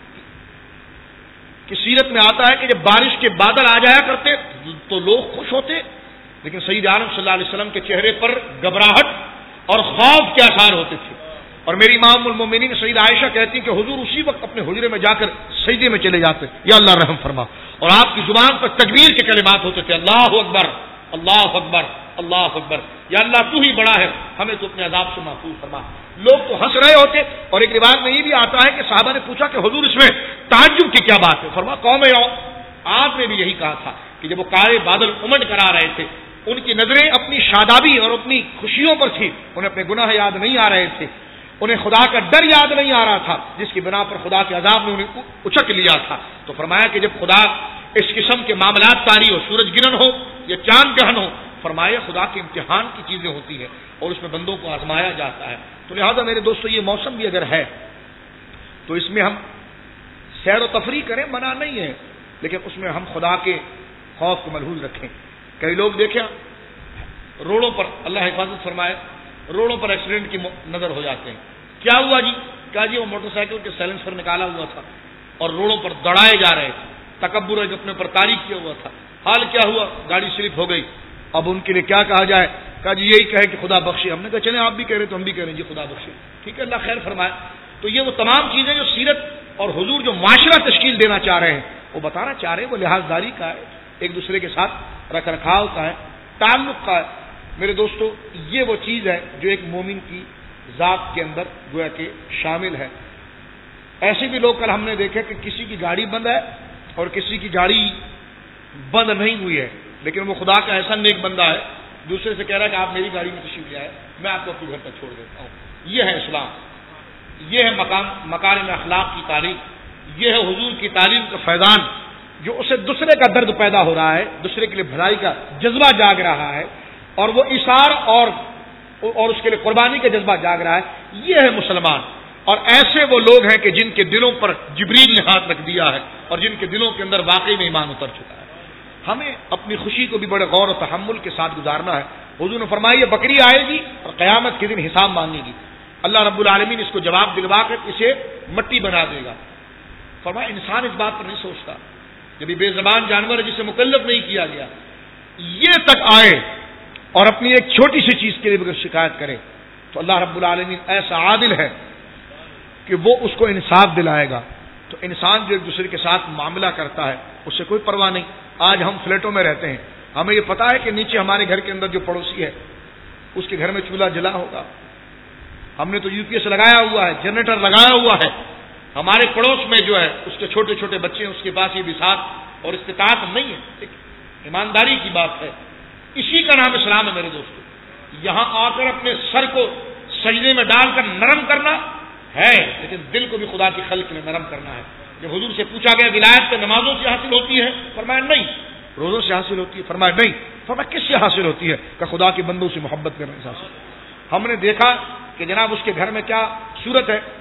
کی سیرت میں آتا ہے کہ جب بارش کے بادل آ جایا کرتے تو لوگ خوش ہوتے، لیکن سید عالم صلی اللہ علیہ وسلم کے چہرے پر گھبراہٹ اور خوف کے آثار ہوتے تھے، اور میری امام المومنین سید عائشہ کہتی کہ حضور اسی وقت اپنے حجرے میں جا کر سجدے میں چلے جاتے، یا اللہ رحم فرما، اور آپ کی زبان پر تکبیر کے کلمات ہوتے تھے، اللہ اکبر، اللہ اکبر، اللہ اکبر، یا اللہ تو ہی بڑا ہے، ہمیں تو اپنے عذاب سے محفوظ فرما۔ لوگ تو ہنس رہے ہوتے، اور ایک روایت میں یہ بھی آتا ہے کہ صحابہ نے پوچھا کہ حضور اس میں تعجب کی کیا بات ہے؟ فرما قوم عاد نے بھی یہی کہا تھا کہ جب وہ کالے بادل امڈ کر آ رہے تھے، ان کی نظریں اپنی شادابی اور اپنی خوشیوں پر تھی، انہیں اپنے گناہ یاد نہیں آ رہے تھے، انہیں خدا کا ڈر یاد نہیں آ رہا تھا، جس کی بنا پر خدا کے عذاب نے انہیں اچک لیا تھا۔ تو فرمایا کہ جب خدا اس قسم کے معاملات طاری ہو، سورج گرہن ہو یا چاند گرہن ہو، فرمایا خدا کے امتحان کی چیزیں ہوتی ہیں اور اس میں بندوں کو آزمایا جاتا ہے۔ تو لہذا میرے دوستو، یہ موسم بھی اگر ہے تو اس میں ہم سیر و تفریح کریں، منع نہیں ہے، لیکن اس میں ہم خدا کے خوف کو ملحوظ رکھیں۔ کئی لوگ دیکھیں روڈوں پر، اللہ حفاظت فرمائے، روڈوں پر ایکسیڈنٹ کی نظر ہو جاتے ہیں۔ کیا ہوا جی؟ کہا جی وہ موٹر سائیکل کے سائلنسر نکالا ہوا تھا اور روڈوں پر دوڑائے جا رہے تھے، تکبر ایک اپنے پر تاریخ کیا ہوا تھا، حال کیا ہوا؟ گاڑی سلپ ہو گئی۔ اب ان کے لیے کیا کہا جائے؟ کہا جی یہی کہے کہ خدا بخشے۔ ہم نے کہا چلیں آپ بھی کہہ رہے تو ہم بھی کہہ رہے ہیں جی خدا بخشے، ٹھیک ہے، اللہ خیر فرمائے۔ تو یہ وہ تمام چیزیں جو سیرت اور حضور جو معاشرہ تشکیل دینا چاہ رہے ہیں، وہ بتانا چاہ رہے ہیں، وہ لحاظ داری کا ہے، ایک دوسرے کے ساتھ رکھ رکھاؤ کا ہے، تعلق کا ہے۔ میرے دوستو، یہ وہ چیز ہے جو ایک مومن کی ذات کے اندر گویا کہ شامل ہے۔ ایسے بھی لوگ کل ہم نے دیکھا کہ کسی کی گاڑی بند ہے اور کسی کی گاڑی بند نہیں ہوئی ہے، لیکن وہ خدا کا ایسا نیک بندہ ہے دوسرے سے کہہ رہا ہے کہ آپ میری گاڑی میں تشریف لے آئے، میں آپ کو اپنے گھر تک چھوڑ دیتا ہوں. یہ ہے اسلام، یہ ہے مکارم اخلاق کی تعلیم، یہ ہے حضور کی تعلیم کا فیضان، جو اسے دوسرے کا درد پیدا ہو رہا ہے، دوسرے کے لیے بھلائی کا جذبہ جاگ رہا ہے، اور وہ ایثار اور اس کے لیے قربانی کا جذبہ جاگ رہا ہے. یہ ہے مسلمان. اور ایسے وہ لوگ ہیں کہ جن کے دلوں پر جبریل نے ہاتھ رکھ دیا ہے اور جن کے دلوں کے اندر واقعی میں ایمان اتر چکا ہے. ہمیں اپنی خوشی کو بھی بڑے غور و تحمل کے ساتھ گزارنا ہے. حضور نے فرمایا بکری آئے گی اور قیامت کے دن حساب مانگے گی، اللہ رب العالمین اس کو جواب دلوا کر اسے مٹی بنا دے گا. فرمایا انسان اس بات پر نہیں سوچتا، جب یہ بے زبان جانور ہے جسے مکلف نہیں کیا گیا یہ تک آئے اور اپنی ایک چھوٹی سی چیز کے لیے اگر شکایت کرے تو اللہ رب العالمین ایسا عادل ہے کہ وہ اس کو انصاف دلائے گا. تو انسان جو ایک دوسرے کے ساتھ معاملہ کرتا ہے اس سے کوئی پرواہ نہیں. آج ہم فلیٹوں میں رہتے ہیں، ہمیں یہ پتا ہے کہ نیچے ہمارے گھر کے اندر جو پڑوسی ہے اس کے گھر میں چولہا جلا ہوگا، ہم نے تو یو پی ایس لگایا ہوا ہے، جنریٹر لگایا ہوا ہے. ہمارے پڑوس میں جو ہے اس کے چھوٹے چھوٹے بچے ہیں، اس کے پاس یہ بساط اور استطاعت نہیں ہے. ایمانداری کی بات ہے، اسی کا نام اسلام ہے میرے دوستو. یہاں آ کر اپنے سر کو سجدے میں ڈال کر نرم کرنا ہے، لیکن دل کو بھی خدا کی خلق کے لیے نرم کرنا ہے. جب حضور سے پوچھا گیا ولایت تو نمازوں سے حاصل ہوتی ہے، فرمایا نہیں. روزوں سے حاصل ہوتی ہے، فرمایا نہیں. فرمایا کس سے حاصل ہوتی ہے؟ کہ خدا کے بندوں سے محبت کرنے سے حاصل. ہم نے دیکھا کہ جناب اس کے گھر میں کیا صورت ہے،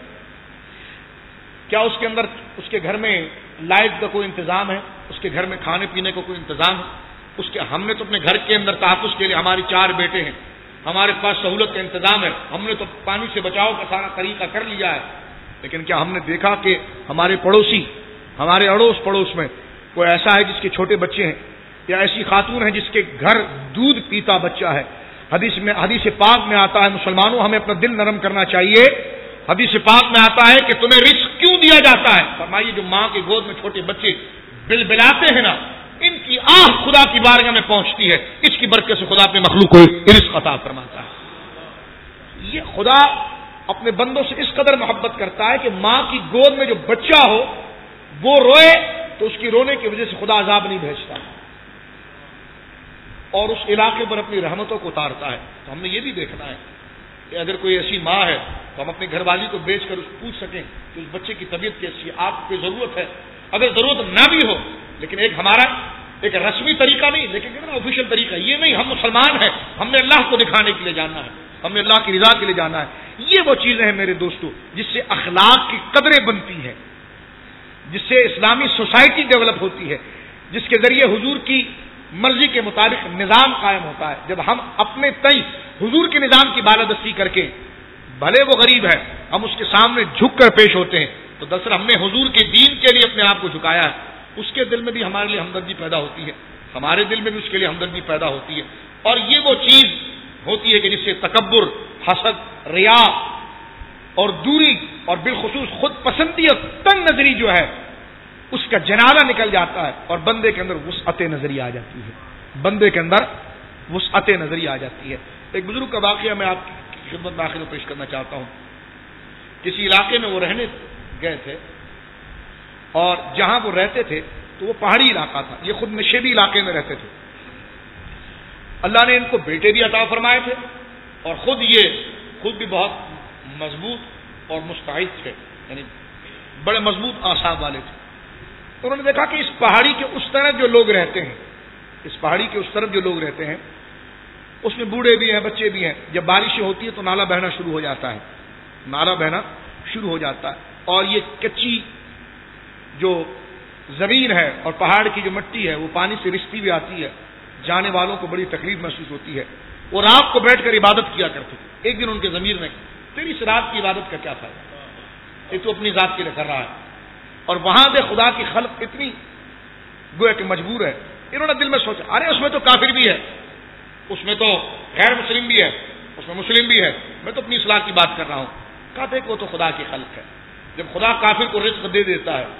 کیا اس کے اندر اس کے گھر میں لائٹ کا کوئی انتظام ہے، اس کے گھر میں کھانے پینے کا کوئی انتظام ہے. ہم نے تو اپنے گھر کے اندر تحفظ کے لیے ہماری 4 بیٹے ہیں، ہمارے پاس سہولت کا انتظام ہے، ہم نے تو پانی سے بچاؤ کا سارا طریقہ کر لیا ہے. لیکن کیا ہم نے دیکھا کہ ہمارے پڑوسی، ہمارے اڑوس پڑوس میں کوئی ایسا ہے جس کے چھوٹے بچے ہیں، یا ایسی خاتون ہے جس کے گھر دودھ پیتا بچہ ہے؟ حدیث پاک میں آتا ہے مسلمانوں ہمیں اپنا دل نرم کرنا چاہیے. حدیث پاک میں آتا ہے کہ تمہیں رزق کیوں دیا جاتا ہے؟ فرمائیے جو ماں کی گود میں چھوٹے بچے بلبلاتے ہیں نا، ان کی آہ خدا کی بارگاہ میں پہنچتی ہے، اس کی برکت سے خدا اپنے مخلوق کو رزق عطا فرماتا ہے. یہ خدا اپنے بندوں سے اس قدر محبت کرتا ہے کہ ماں کی گود میں جو بچہ ہو وہ روئے تو اس کی رونے کی وجہ سے خدا عذاب نہیں بھیجتا اور اس علاقے پر اپنی رحمتوں کو اتارتا ہے. تو ہم نے یہ بھی دیکھنا ہے کہ اگر کوئی ایسی ماں ہے تو ہم اپنے گھر والی کو بیچ کر پوچھ سکیں کہ اس بچے کی طبیعت کیسی ہے، آپ کو ضرورت ہے. اگر ضرورت نہ بھی ہو لیکن ہمارا ایک رسمی طریقہ نہیں، لیکن آفیشیل طریقہ یہ نہیں، ہم مسلمان ہیں، ہم نے اللہ کو دکھانے کے لیے جاننا ہے، ہم نے اللہ کی رضا کے لیے جانا ہے. یہ وہ چیزیں ہیں میرے دوستو جس سے اخلاق کی قدریں بنتی ہیں، جس سے اسلامی سوسائٹی ڈیولپ ہوتی ہے، جس کے ذریعے حضور کی مرضی کے مطابق نظام قائم ہوتا ہے. جب ہم اپنے تئیں حضور کے نظام کی بالادستی کر کے، بھلے وہ غریب ہے، ہم اس کے سامنے جھک کر پیش ہوتے ہیں، تو دراصل ہم نے حضور کے دین کے لیے اپنے آپ کو جھکایا ہے. اس کے دل میں بھی ہمارے لیے ہمدردی پیدا ہوتی ہے، ہمارے دل میں بھی اس کے لیے ہمدردی پیدا ہوتی ہے. اور یہ وہ چیز ہوتی ہے کہ جس سے تکبر، حسد، ریا اور دوری اور بالخصوص خود پسندی اور تنگ نظری جو ہے اس کا جنازہ نکل جاتا ہے اور بندے کے اندر وسعت نظری آ جاتی ہے، بندے کے اندر وسعت نظری آ جاتی ہے. ایک بزرگ کا واقعہ میں آپ کی خدمت میں آخر میں پیش کرنا چاہتا ہوں. کسی علاقے میں وہ رہنے گئے تھے اور جہاں وہ رہتے تھے تو وہ پہاڑی علاقہ تھا، یہ خود نشیبی علاقے میں رہتے تھے. اللہ نے ان کو بیٹے بھی عطا فرمائے تھے اور خود بھی بہت مضبوط اور مستعد تھے، یعنی بڑے مضبوط اعصاب والے تھے. انہوں نے دیکھا کہ اس پہاڑی کے اس طرف جو لوگ رہتے ہیں، اس پہاڑی کے اس طرف جو لوگ رہتے ہیں اس میں بوڑھے بھی ہیں، بچے بھی ہیں. جب بارشیں ہوتی ہے تو نالا بہنا شروع ہو جاتا ہے، نالا بہنا شروع ہو جاتا ہے. اور یہ کچی جو زمین ہے اور پہاڑ کی جو مٹی ہے وہ پانی سے رستی بھی آتی ہے، جانے والوں کو بڑی تکلیف محسوس ہوتی ہے. وہ رات کو بیٹھ کر عبادت کیا کرتے تھے. ایک دن ان کے ضمیر میں تیری اس رات کی عبادت کا کیا فائدہ، یہ تو اپنی ذات کے لیے کر رہا ہے اور وہاں پہ خدا کی خلق اتنی گویا کہ مجبور ہے. انہوں نے دل میں سوچا ارے اس میں تو کافر بھی ہے، اس میں تو غیر مسلم بھی ہے، اس میں مسلم بھی ہے، میں تو اپنی اصلاح کی بات کر رہا ہوں. کہتے کہ وہ تو خدا کی خلق ہے. جب خدا کافر کو رزق دے دیتا ہے،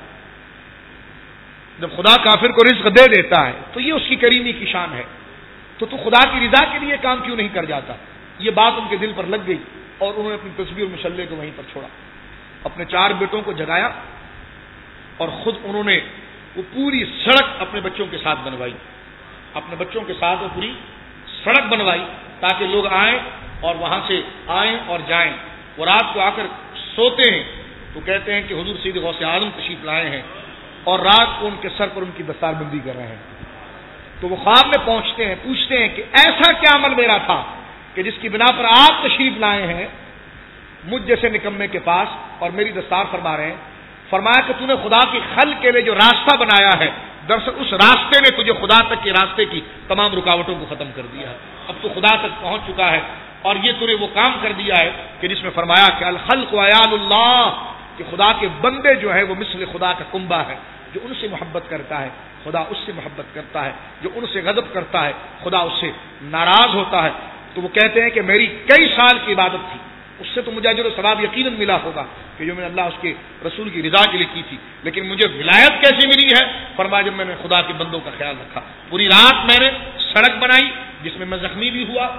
جب خدا کافر کو رزق دے دیتا ہے تو یہ اس کی کریمی کی شان ہے، تو خدا کی رضا کے لیے کام کیوں نہیں کر جاتا. یہ بات ان کے دل پر لگ گئی اور انہوں نے اپنی تصویر مصلے کو وہیں پر چھوڑا، اپنے 4 بیٹوں کو جگایا اور خود انہوں نے وہ پوری سڑک اپنے بچوں کے ساتھ بنوائی، اپنے بچوں کے ساتھ وہ پوری سڑک بنوائی تاکہ لوگ آئیں اور وہاں سے آئیں اور جائیں. وہ رات کو آ کر سوتے ہیں تو کہتے ہیں کہ حضور سید غوث اعظم تشریف لائے ہیں اور رات کو ان کے سر پر ان کی دستار بندی کر رہے ہیں. تو وہ خواب میں پہنچتے ہیں, پوچھتے ہیں کہ ایسا کیا عمل میرا تھا کہ جس کی بنا پر آپ تشریف لائے ہیں مجھ جیسے نکمے کے پاس اور میری دستار فرما رہے ہیں. فرمایا کہ تو نے خدا کی خلق کے لیے جو راستہ بنایا ہے, دراصل اس راستے نے تجھے خدا تک کے راستے کی تمام رکاوٹوں کو ختم کر دیا ہے. اب تو خدا تک پہنچ چکا ہے اور یہ تو نے وہ کام کر دیا ہے کہ جس میں فرمایا کہ الخلق عیال اللہ, کہ خدا کے بندے جو ہے وہ مثل خدا کا کنبہ ہے. جو ان سے محبت کرتا ہے خدا اس سے محبت کرتا ہے, جو ان سے غضب کرتا ہے خدا اس سے ناراض ہوتا ہے. تو وہ کہتے ہیں کہ میری کئی سال کی عبادت تھی, اس سے تو مجھے اجر و ثواب یقیناً ملا ہوگا کہ جو میں نے اللہ اس کے رسول کی رضا کے لیے کی تھی, لیکن مجھے ولایت کیسے ملی ہے؟ فرمایا جب میں نے خدا کے بندوں کا خیال رکھا. پوری رات میں نے سڑک بنائی جس میں میں زخمی بھی ہوا,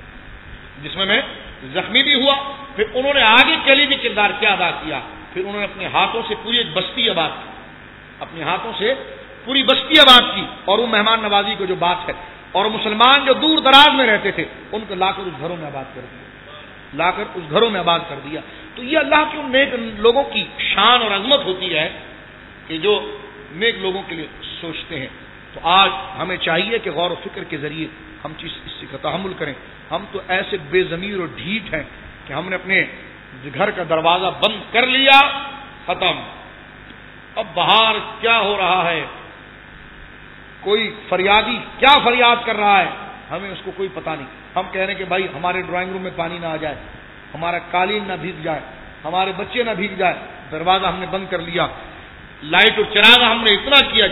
پھر انہوں نے آگے کلیدی کردار کیا ادا کیا. پھر انہوں نے اپنے ہاتھوں سے پوری ایک بستی آباد کی, اور وہ مہمان نوازی کو جو بات ہے, اور مسلمان جو دور دراز میں رہتے تھے ان کو لا کر اس گھروں میں آباد کر دیا. تو یہ اللہ کے ان نیک لوگوں کی شان اور عظمت ہوتی ہے کہ جو نیک لوگوں کے لیے سوچتے ہیں. تو آج ہمیں چاہیے کہ غور و فکر کے ذریعے ہم اس چیز کا تحمل کریں. ہم تو ایسے بے ضمیر اور ڈھیٹ ہیں کہ ہم نے اپنے گھر کا دروازہ بند کر لیا, ختم. اب باہر کیا ہو رہا ہے, کوئی فریادی کیا فریاد کر رہا ہے, ہمیں اس کو کوئی پتہ نہیں. ہم کہہ رہے ہیں کہ بھائی ہمارے ڈرائنگ روم میں پانی نہ آ جائے, ہمارا قالین نہ بھیگ جائے, ہمارے بچے نہ بھیگ جائے. دروازہ ہم نے بند کر لیا. لائٹ اور چراغ ہم نے اتنا کیا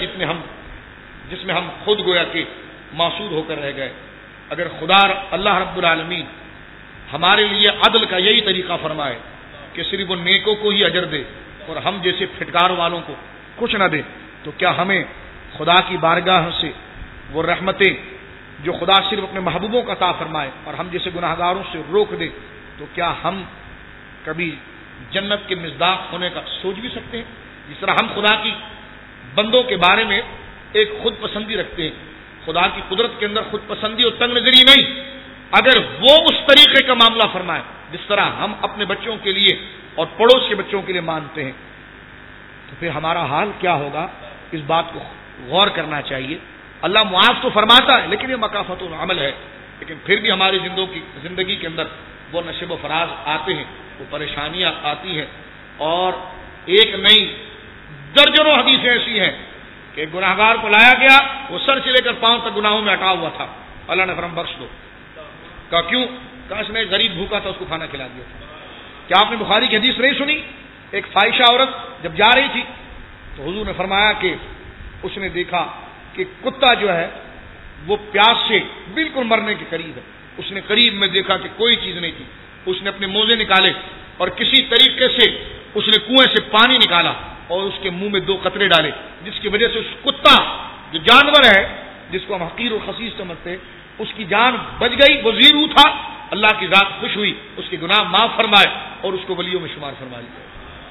جس میں ہم خود گویا کہ معصور ہو کر رہ گئے. اگر خدا اللہ رب العالمین ہمارے لیے عدل کا یہی طریقہ فرمائے کہ صرف وہ نیکوں کو ہی اجر دے اور ہم جیسے پھٹکار والوں کو کچھ نہ دے, تو کیا ہمیں خدا کی بارگاہ سے وہ رحمتیں جو خدا صرف اپنے محبوبوں کا عطا فرمائے اور ہم جیسے گناہگاروں سے روک دے, تو کیا ہم کبھی جنت کے مصداق ہونے کا سوچ بھی سکتے ہیں؟ جس طرح ہم خدا کی بندوں کے بارے میں ایک خود پسندی رکھتے ہیں, خدا کی قدرت کے اندر خود پسندی اور تنگ نظری نہیں. اگر وہ اس طریقے کا معاملہ فرمائے جس طرح ہم اپنے بچوں کے لیے اور پڑوس کے بچوں کے لیے مانتے ہیں, تو پھر ہمارا حال کیا ہوگا؟ اس بات کو غور کرنا چاہیے. اللہ معاف تو فرماتا ہے لیکن یہ مکافات العمل ہے. لیکن پھر بھی ہماری زندگی کے اندر وہ نشیب و فراز آتے ہیں, وہ پریشانیاں آتی ہیں, اور ایک نئی درجنوں حدیثیں ایسی ہیں کہ گناہگار کو لایا گیا, وہ سر سے لے کر پاؤں تک گناہوں میں اٹا ہوا تھا. اللہ نے فرم بخش دو. کہا کیوں؟ کہا اس نے غریب بھوکا تھا, اس کو کھانا کھلا دیا تھا. کیا آپ نے بخاری کی حدیث نہیں سنی؟ ایک فاحشہ عورت جب جا رہی تھی تو حضور نے فرمایا کہ اس نے دیکھا کہ کتا جو ہے وہ پیاس سے بالکل مرنے کے قریب ہے. اس نے قریب میں دیکھا کہ کوئی چیز نہیں تھی. اس نے اپنے موزے نکالے اور کسی طریقے سے اس نے کنویں سے پانی نکالا اور اس کے منہ میں 2 قطرے ڈالے, جس کی وجہ سے اس کتا جو جانور ہے جس کو ہم حقیر اور خسیس سمجھتے, اس کی جان بچ گئی. وہ زیرو تھا. اللہ کی ذات خوش ہوئی, اس کے گناہ معاف فرمائے اور اس کو ولیوں میں شمار فرما لیا.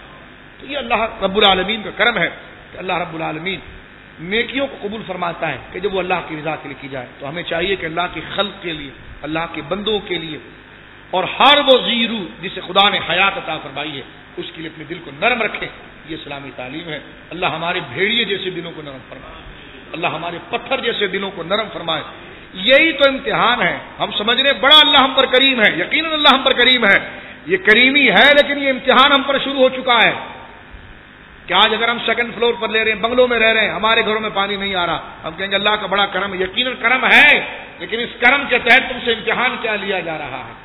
تو یہ اللہ رب العالمین کا کرم ہے کہ اللہ رب العالمین نیکیوں کو قبول فرماتا ہے کہ جب وہ اللہ کی رضا کے لیے کی جائے. تو ہمیں چاہیے کہ اللہ کی خلق کے لیے, اللہ کے بندوں کے لیے, اور ہر وہ زیرو جسے خدا نے حیات عطا فرمائی ہے اس کے لیے اپنے دل کو نرم رکھیں. یہ اسلامی تعلیم ہے. اللہ ہمارے بھیڑیے جیسے دلوں کو نرم فرمائے, اللہ ہمارے پتھر جیسے دلوں کو نرم فرمائے. یہی تو امتحان ہے. ہم سمجھ رہے بڑا اللہ ہم پر کریم ہے, یقیناً اللہ ہم پر کریم ہے, یہ کریمی ہے, لیکن یہ امتحان ہم پر شروع ہو چکا ہے کہ آج اگر ہم 2nd فلور پر لے رہے ہیں, بنگلوں میں رہ رہے ہیں, ہمارے گھروں میں پانی نہیں آ رہا, ہم کہیں گے اللہ کا بڑا کرم ہے. یقیناً کرم ہے, لیکن اس کرم کے تحت تم سے امتحان کیا لیا جا رہا ہے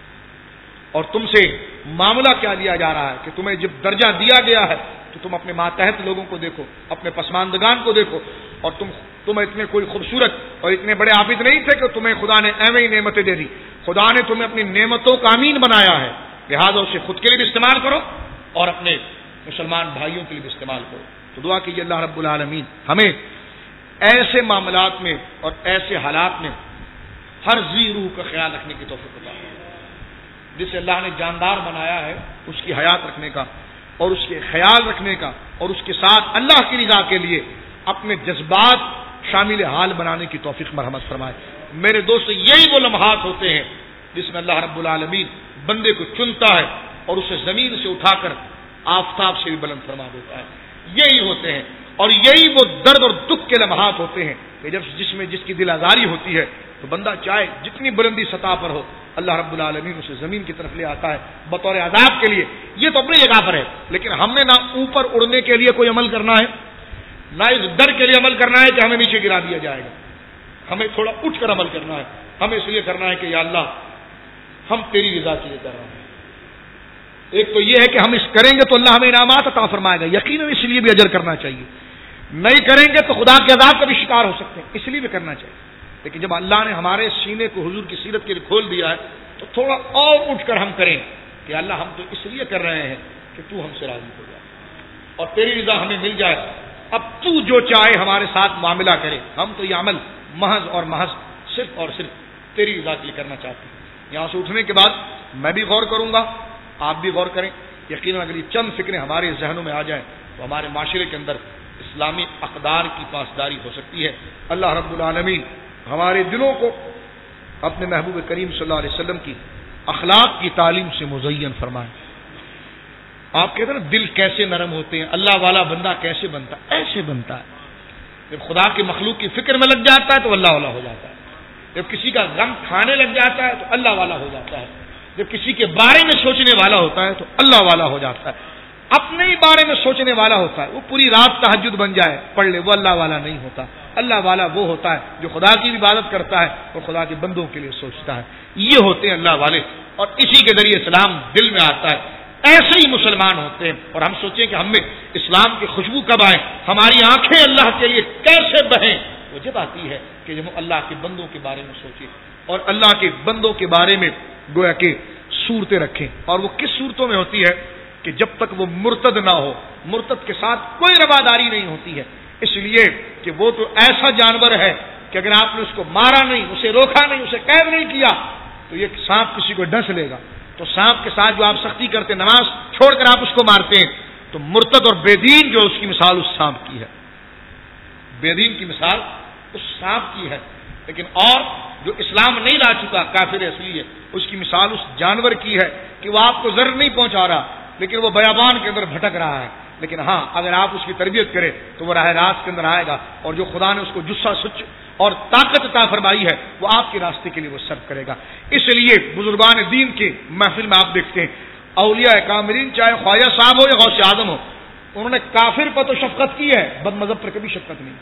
اور تم سے معاملہ کیا لیا جا رہا ہے کہ تمہیں جب درجہ دیا گیا ہے تو تم اپنے ماتحت لوگوں کو دیکھو, اپنے پسماندگان کو دیکھو. اور تم اتنے کوئی خوبصورت اور اتنے بڑے عابد نہیں تھے کہ تمہیں خدا نے ایویں ہی نعمتیں دے دی. خدا نے تمہیں اپنی نعمتوں کا امین بنایا ہے, لہٰذا اسے خود کے لیے بھی استعمال کرو اور اپنے مسلمان بھائیوں کے لیے بھی استعمال کرو. تو دعا کیجیے اللہ رب العالمین ہمیں ایسے معاملات میں اور ایسے حالات میں ہر ذی روح کا خیال رکھنے کی توفیق عطا فرمائے. جسے اللہ نے جاندار بنایا ہے اس کی حیات رکھنے کا اور اس کے خیال رکھنے کا, اور اس کے ساتھ اللہ کی رضا کے لیے اپنے جذبات شامل حال بنانے کی توفیق مرحمت فرمائے۔ میرے دوست، یہی وہ لمحات ہوتے ہیں جس میں اللہ رب العالمین بندے کو چنتا ہے اور اسے زمین سے اٹھا کر آفتاب سے بھی بلند فرما دیتا ہے۔ یہی ہوتے ہیں، اور یہی وہ درد اور دکھ کے لمحات ہوتے ہیں کہ جب جس کی دل آزاری ہوتی ہے تو بندہ چاہے جتنی بلندی سطح پر ہو، اللہ رب العالمین اسے زمین کی طرف لے آتا ہے بطور عذاب کے لیے۔ یہ تو اپنی جگہ پر ہے، لیکن ہم نے نہ اوپر اڑنے کے لیے کوئی عمل کرنا ہے، نہ اس ڈر کے لیے عمل کرنا ہے کہ ہمیں نیچے گرا دیا جائے گا۔ ہمیں تھوڑا اٹھ کر عمل کرنا ہے۔ ہمیں اس لیے کرنا ہے کہ یا اللہ ہم تیری رضا کے لیے کر رہے ہیں۔ ایک تو یہ ہے کہ ہم اس کریں گے تو اللہ ہمیں انعامات عطا فرمائے گا، یقیناً اس لیے بھی اجر کرنا چاہیے۔ نہیں کریں گے تو خدا کے عذاب کا بھی شکار ہو سکتے ہیں، اس لیے بھی کرنا چاہیے۔ لیکن جب اللہ نے ہمارے سینے کو حضور کی سیرت کے لیے کھول دیا ہے تو تھوڑا اور اٹھ کر ہم کریں کہ اللہ ہم تو اس لیے کر رہے ہیں کہ تو ہم سے راضی ہو جائے اور تیری رضا ہمیں مل جائے۔ اب تو جو چاہے ہمارے ساتھ معاملہ کرے، ہم تو یہ عمل محض اور محض صرف اور صرف تیری رضا کے لیے کرنا چاہتے ہیں۔ یہاں سے اٹھنے کے بعد میں بھی غور کروں گا، آپ بھی غور کریں۔ یقیناً اگر یہ چند فکریں ہمارے ذہنوں میں آ جائیں تو ہمارے معاشرے کے اندر اسلامی اقدار کی پاسداری ہو سکتی ہے۔ اللہ رب العالمین ہمارے دلوں کو اپنے محبوب کریم صلی اللہ علیہ وسلم کی اخلاق کی تعلیم سے مزین فرمائے۔ آپ کہتے ہیں نا دل کیسے نرم ہوتے ہیں، اللہ والا بندہ کیسے بنتا ہے؟ ایسے بنتا ہے جب خدا کی مخلوق کی فکر میں لگ جاتا ہے تو اللہ والا ہو جاتا ہے، جب کسی کا غم کھانے لگ جاتا ہے تو اللہ والا ہو جاتا ہے، جب کسی کے بارے میں سوچنے والا ہوتا ہے تو اللہ والا ہو جاتا ہے، اپنے ہی بارے میں سوچنے والا ہوتا ہے، وہ پوری رات تہجد بن جائے پڑھ لے، وہ اللہ والا نہیں ہوتا۔ اللہ والا وہ ہوتا ہے جو خدا کی عبادت کرتا ہے اور خدا کے بندوں کے لیے سوچتا ہے۔ یہ ہوتے ہیں اللہ والے، اور اسی کے ذریعے اسلام دل میں آتا ہے۔ ایسے ہی مسلمان ہوتے ہیں، اور ہم سوچیں کہ ہم میں اسلام کی خوشبو کب آئے، ہماری آنکھیں اللہ کے لیے کیسے بہیں، وہ جب آتی ہے کہ جب ہم اللہ کے بندوں کے بارے میں سوچیں اور اللہ کے بندوں کے بارے میں گویا کہ صورتیں رکھیں۔ اور وہ کس صورتوں میں ہوتی ہے کہ جب تک وہ مرتد نہ ہو، مرتد کے ساتھ کوئی رواداری نہیں ہوتی ہے، اس لیے کہ وہ تو ایسا جانور ہے کہ اگر آپ نے اس کو مارا نہیں، اسے روکا نہیں، اسے قید نہیں کیا تو یہ سانپ کسی کو ڈس لے گا۔ تو سانپ کے ساتھ جو آپ سختی کرتے، نماز چھوڑ کر آپ اس کو مارتے ہیں، تو مرتد اور بے دین جو اس کی مثال اس سانپ کی ہے، بے دین کی مثال اس سانپ کی ہے۔ لیکن اور جو اسلام نہیں لا چکا کافر اصلی ہے، اس کی مثال اس جانور کی ہے کہ وہ آپ کو ضرر نہیں پہنچا رہا لیکن وہ بیابان کے اندر بھٹک رہا ہے، لیکن ہاں اگر آپ اس کی تربیت کریں تو وہ راہ راست کے اندر آئے گا، اور جو خدا نے اس کو جسہ سچ اور طاقت عطا فرمائی ہے وہ آپ کے راستے کے لیے وہ صرف کرے گا۔ اس لیے بزرگان دین کے محفل میں آپ دیکھتے ہیں اولیاء کاملین، چاہے خواجہ صاحب ہو یا غوث اعظم ہو، انہوں نے کافر پر تو شفقت کی ہے، بد مذہب پر کبھی شفقت نہیں۔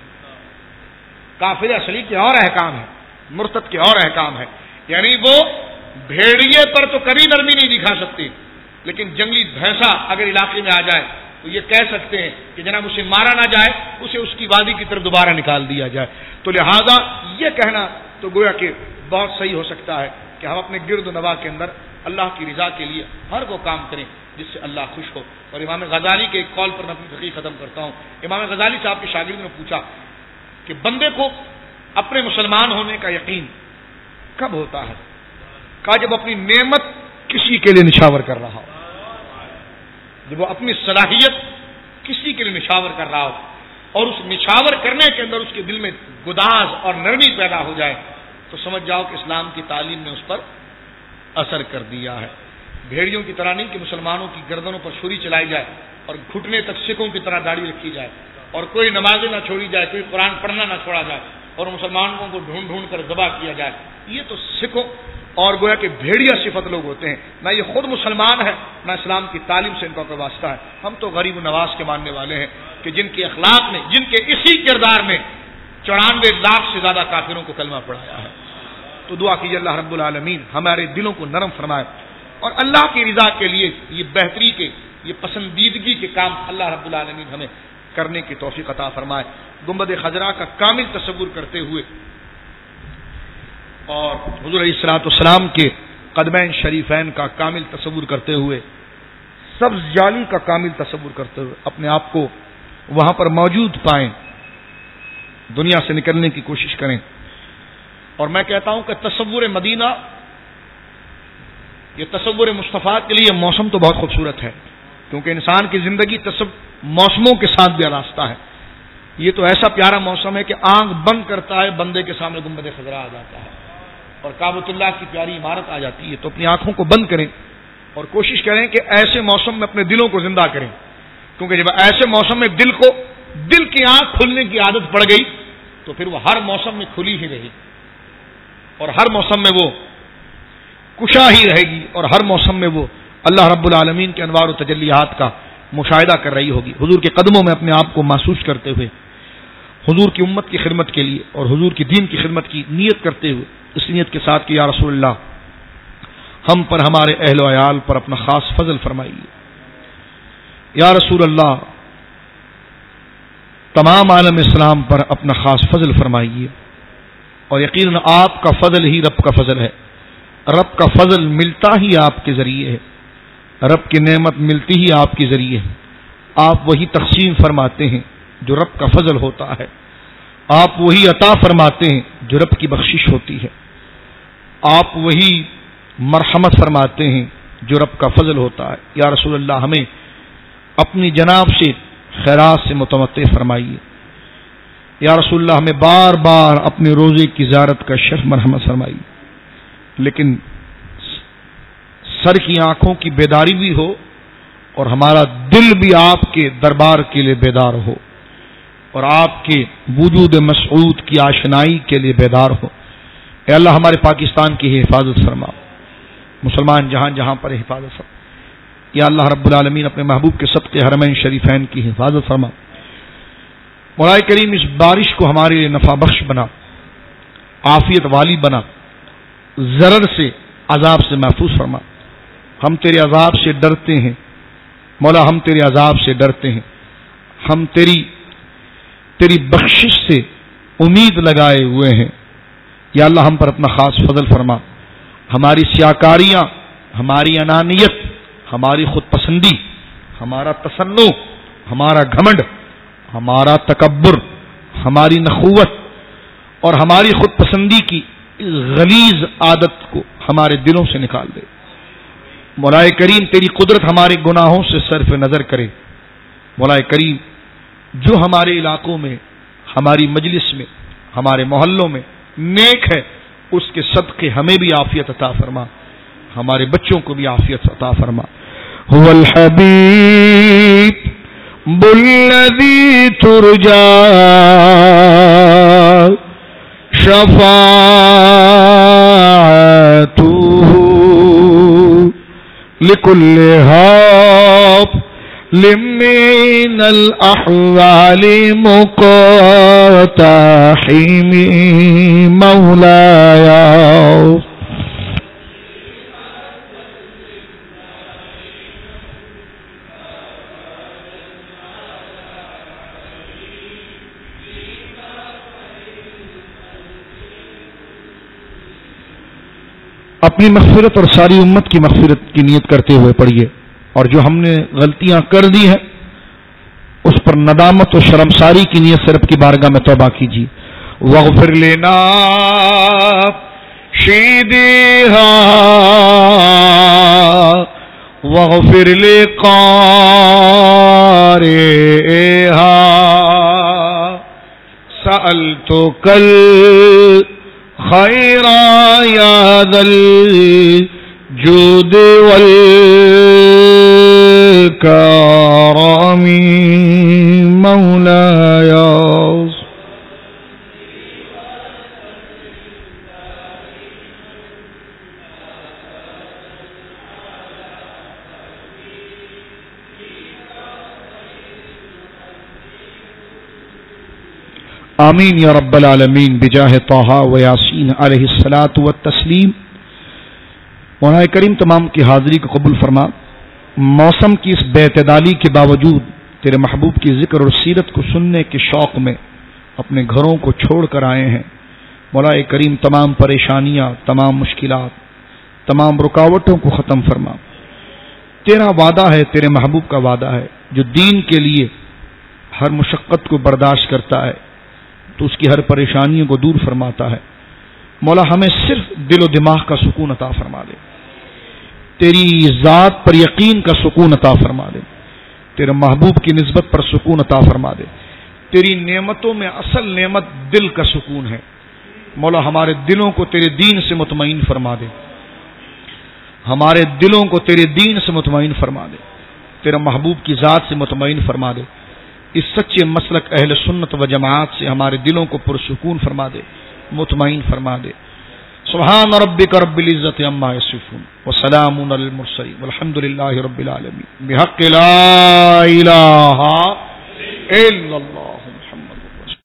کافر اصلی کے اور احکام ہے، مرتد کے اور احکام ہے، یعنی وہ بھیڑیے پر تو کبھی نرمی نہیں دکھا سکتے، لیکن جنگلی بھینسا اگر علاقے میں آ جائے تو یہ کہہ سکتے ہیں کہ جناب اسے مارا نہ جائے، اسے اس کی وادی کی طرف دوبارہ نکال دیا جائے۔ تو لہذا یہ کہنا تو گویا کہ بہت صحیح ہو سکتا ہے کہ ہم اپنے گرد و نواح کے اندر اللہ کی رضا کے لیے ہر وہ کام کریں جس سے اللہ خوش ہو۔ اور امام غزالی کے ایک قول پر میں اپنی تقریر ختم کرتا ہوں۔ امام غزالی صاحب کے شاگرد نے پوچھا کہ بندے کو اپنے مسلمان ہونے کا یقین کب ہوتا ہے؟ کہا جب اپنی نعمت کسی کے لیے نشاور کر رہا ہو، جب وہ اپنی صلاحیت کسی کے لیے نشاور کر رہا ہو اور اس نشاور کرنے کے اندر اس کے دل میں گداز اور نرمی پیدا ہو جائے تو سمجھ جاؤ کہ اسلام کی تعلیم نے اس پر اثر کر دیا ہے۔ بھیڑیوں کی طرح نہیں کہ مسلمانوں کی گردنوں پر چھری چلائی جائے اور گھٹنے تک سکھوں کی طرح داڑھی رکھی جائے اور کوئی نمازیں نہ چھوڑی جائے، کوئی قرآن پڑھنا نہ چھوڑا جائے اور مسلمانوں کو ڈھونڈ ڈھونڈ کر ذبح کیا جائے۔ یہ تو سکھوں اور گویا کہ بھیڑیا صفت لوگ ہوتے ہیں، نہ یہ خود مسلمان ہے نہ اسلام کی تعلیم سے ان کا کوئی واسطہ ہے۔ ہم تو غریب و نواز کے ماننے والے ہیں کہ جن کے اخلاق نے، جن کے اسی کردار نے 94 لاکھ سے زیادہ کافروں کو کلمہ پڑھایا ہے۔ تو دعا کیجیے اللہ رب العالمین ہمارے دلوں کو نرم فرمائے اور اللہ کی رضا کے لیے یہ بہتری کے، یہ پسندیدگی کے کام اللہ رب العالمین ہمیں کرنے کی توفیق عطا فرمائے۔ گنبد خضرا کا کامل تصور کرتے ہوئے اور حضور علیہ الصلوۃ والسلام کے قدمین شریفین کا کامل تصور کرتے ہوئے، سبز جالی کا کامل تصور کرتے ہوئے اپنے آپ کو وہاں پر موجود پائیں، دنیا سے نکلنے کی کوشش کریں۔ اور میں کہتا ہوں کہ تصور مدینہ، یہ تصور مصطفیٰ کے لیے موسم تو بہت خوبصورت ہے، کیونکہ انسان کی زندگی موسموں کے ساتھ بھی آراستہ ہے۔ یہ تو ایسا پیارا موسم ہے کہ آنکھ بند کرتا ہے بندے کے سامنے گنبد خضرا آ جاتا ہے اور کعبۃ اللہ کی پیاری عمارت آ جاتی ہے. تو اپنی آنکھوں کو بند کریں اور کوشش کریں کہ ایسے موسم میں اپنے دلوں کو زندہ کریں, کیونکہ جب ایسے موسم میں دل کی آنکھ کھلنے کی عادت پڑ گئی تو پھر وہ ہر موسم میں کھلی ہی رہے گی اور ہر موسم میں وہ کشا ہی رہے گی اور ہر موسم میں وہ اللہ رب العالمین کے انوار و تجلیات کا مشاہدہ کر رہی ہوگی. حضور کے قدموں میں اپنے آپ کو محسوس کرتے ہوئے, حضور کی امت کی خدمت کے لیے اور حضور کی دین کی خدمت کی نیت کرتے ہوئے, اس نیت کے ساتھ کہ یا رسول اللہ ہم پر ہمارے اہل و عیال پر اپنا خاص فضل فرمائیے, یا رسول اللہ تمام عالم اسلام پر اپنا خاص فضل فرمائیے, اور یقیناً آپ کا فضل ہی رب کا فضل ہے. رب کا فضل ملتا ہی آپ کے ذریعے ہے, رب کی نعمت ملتی ہی آپ کے ذریعے ہے. آپ وہی تقسیم فرماتے ہیں جو رب کا فضل ہوتا ہے, آپ وہی عطا فرماتے ہیں جو رب کی بخشش ہوتی ہے, آپ وہی مرحمت فرماتے ہیں جو رب کا فضل ہوتا ہے. یا رسول اللہ ہمیں اپنی جناب سے خیرات سے متمتع فرمائیے. یا رسول اللہ ہمیں بار بار اپنے روزے کی زیارت کا شرف مرحمت فرمائیے, لیکن سر کی آنکھوں کی بیداری بھی ہو اور ہمارا دل بھی آپ کے دربار کے لیے بیدار ہو اور آپ کے وجود مسعود کی آشنائی کے لیے بیدار ہو. اے اللہ ہمارے پاکستان کی حفاظت فرما, مسلمان جہاں جہاں پر حفاظت فرما. یا اللہ رب العالمین اپنے محبوب کے صدقے حرمین شریفین کی حفاظت فرما. مولا کریم اس بارش کو ہمارے لیے نفع بخش بنا, عافیت والی بنا, ضرر سے عذاب سے محفوظ فرما. ہم تیرے عذاب سے ڈرتے ہیں مولا, ہم تیرے عذاب سے ڈرتے ہیں, ہم تیری بخشش سے امید لگائے ہوئے ہیں. یا اللہ ہم پر اپنا خاص فضل فرما. ہماری سیاکاریاں, ہماری انانیت, ہماری خود پسندی, ہمارا تصنع, ہمارا گھمنڈ, ہمارا تکبر, ہماری نخوت اور ہماری خود پسندی کی غلیظ عادت کو ہمارے دلوں سے نکال دے. مولا کریم تیری قدرت ہمارے گناہوں سے صرف نظر کرے. مولا کریم جو ہمارے علاقوں میں, ہماری مجلس میں, ہمارے محلوں میں نیک ہے اس کے صدقے ہمیں بھی عافیت عطا فرما, ہمارے بچوں کو بھی عافیت عطا فرما. هو الحبیب الذی ترجا شفاعته لكل هاب من الأحوال مقتحم مولاي. اپنی مغفرت اور ساری امت کی مغفرت کی نیت کرتے ہوئے پڑھیے, اور جو ہم نے غلطیاں کر دی ہیں اس پر ندامت و شرمساری کی نیت سے رب کی بارگاہ میں توبہ کیجیے. واغفر لنا شیدھا واغفر لقارئہا سألتک خیر یا ذا الجود والکرم مولاي. آمین یا رب العالمین بجاہ طٰہٰ و یاسین علیہ الصلاۃ والتسلیم. مولا کریم تمام کی حاضری کو قبول فرما. موسم کی اس بے اعتدالی کے باوجود تیرے محبوب کی ذکر اور سیرت کو سننے کے شوق میں اپنے گھروں کو چھوڑ کر آئے ہیں. مولا کریم تمام پریشانیاں, تمام مشکلات, تمام رکاوٹوں کو ختم فرما. تیرا وعدہ ہے, تیرے محبوب کا وعدہ ہے, جو دین کے لیے ہر مشقت کو برداشت کرتا ہے تو اس کی ہر پریشانیوں کو دور فرماتا ہے. مولا ہمیں صرف دل و دماغ کا سکون عطا فرما دے, تیری ذات پر یقین کا سکون عطا فرما دے, تیرے محبوب کی نسبت پر سکون عطا فرما دے. تیری نعمتوں میں اصل نعمت دل کا سکون ہے. مولا ہمارے دلوں کو تیرے دین سے مطمئن فرما دے، ہمارے دلوں کو تیرے دین سے مطمئن فرما دے، تیرا محبوب کی ذات سے مطمئن فرما دے. اس سچے مسلک اہل سنت و جماعت سے ہمارے دلوں کو پرسکون فرما دے، مطمئن فرما دے. سبحان ربک رب العزت عما یصفون وسلام علی المرسلین والحمد للہ رب العالمین بحق لا الہ الا اللہ.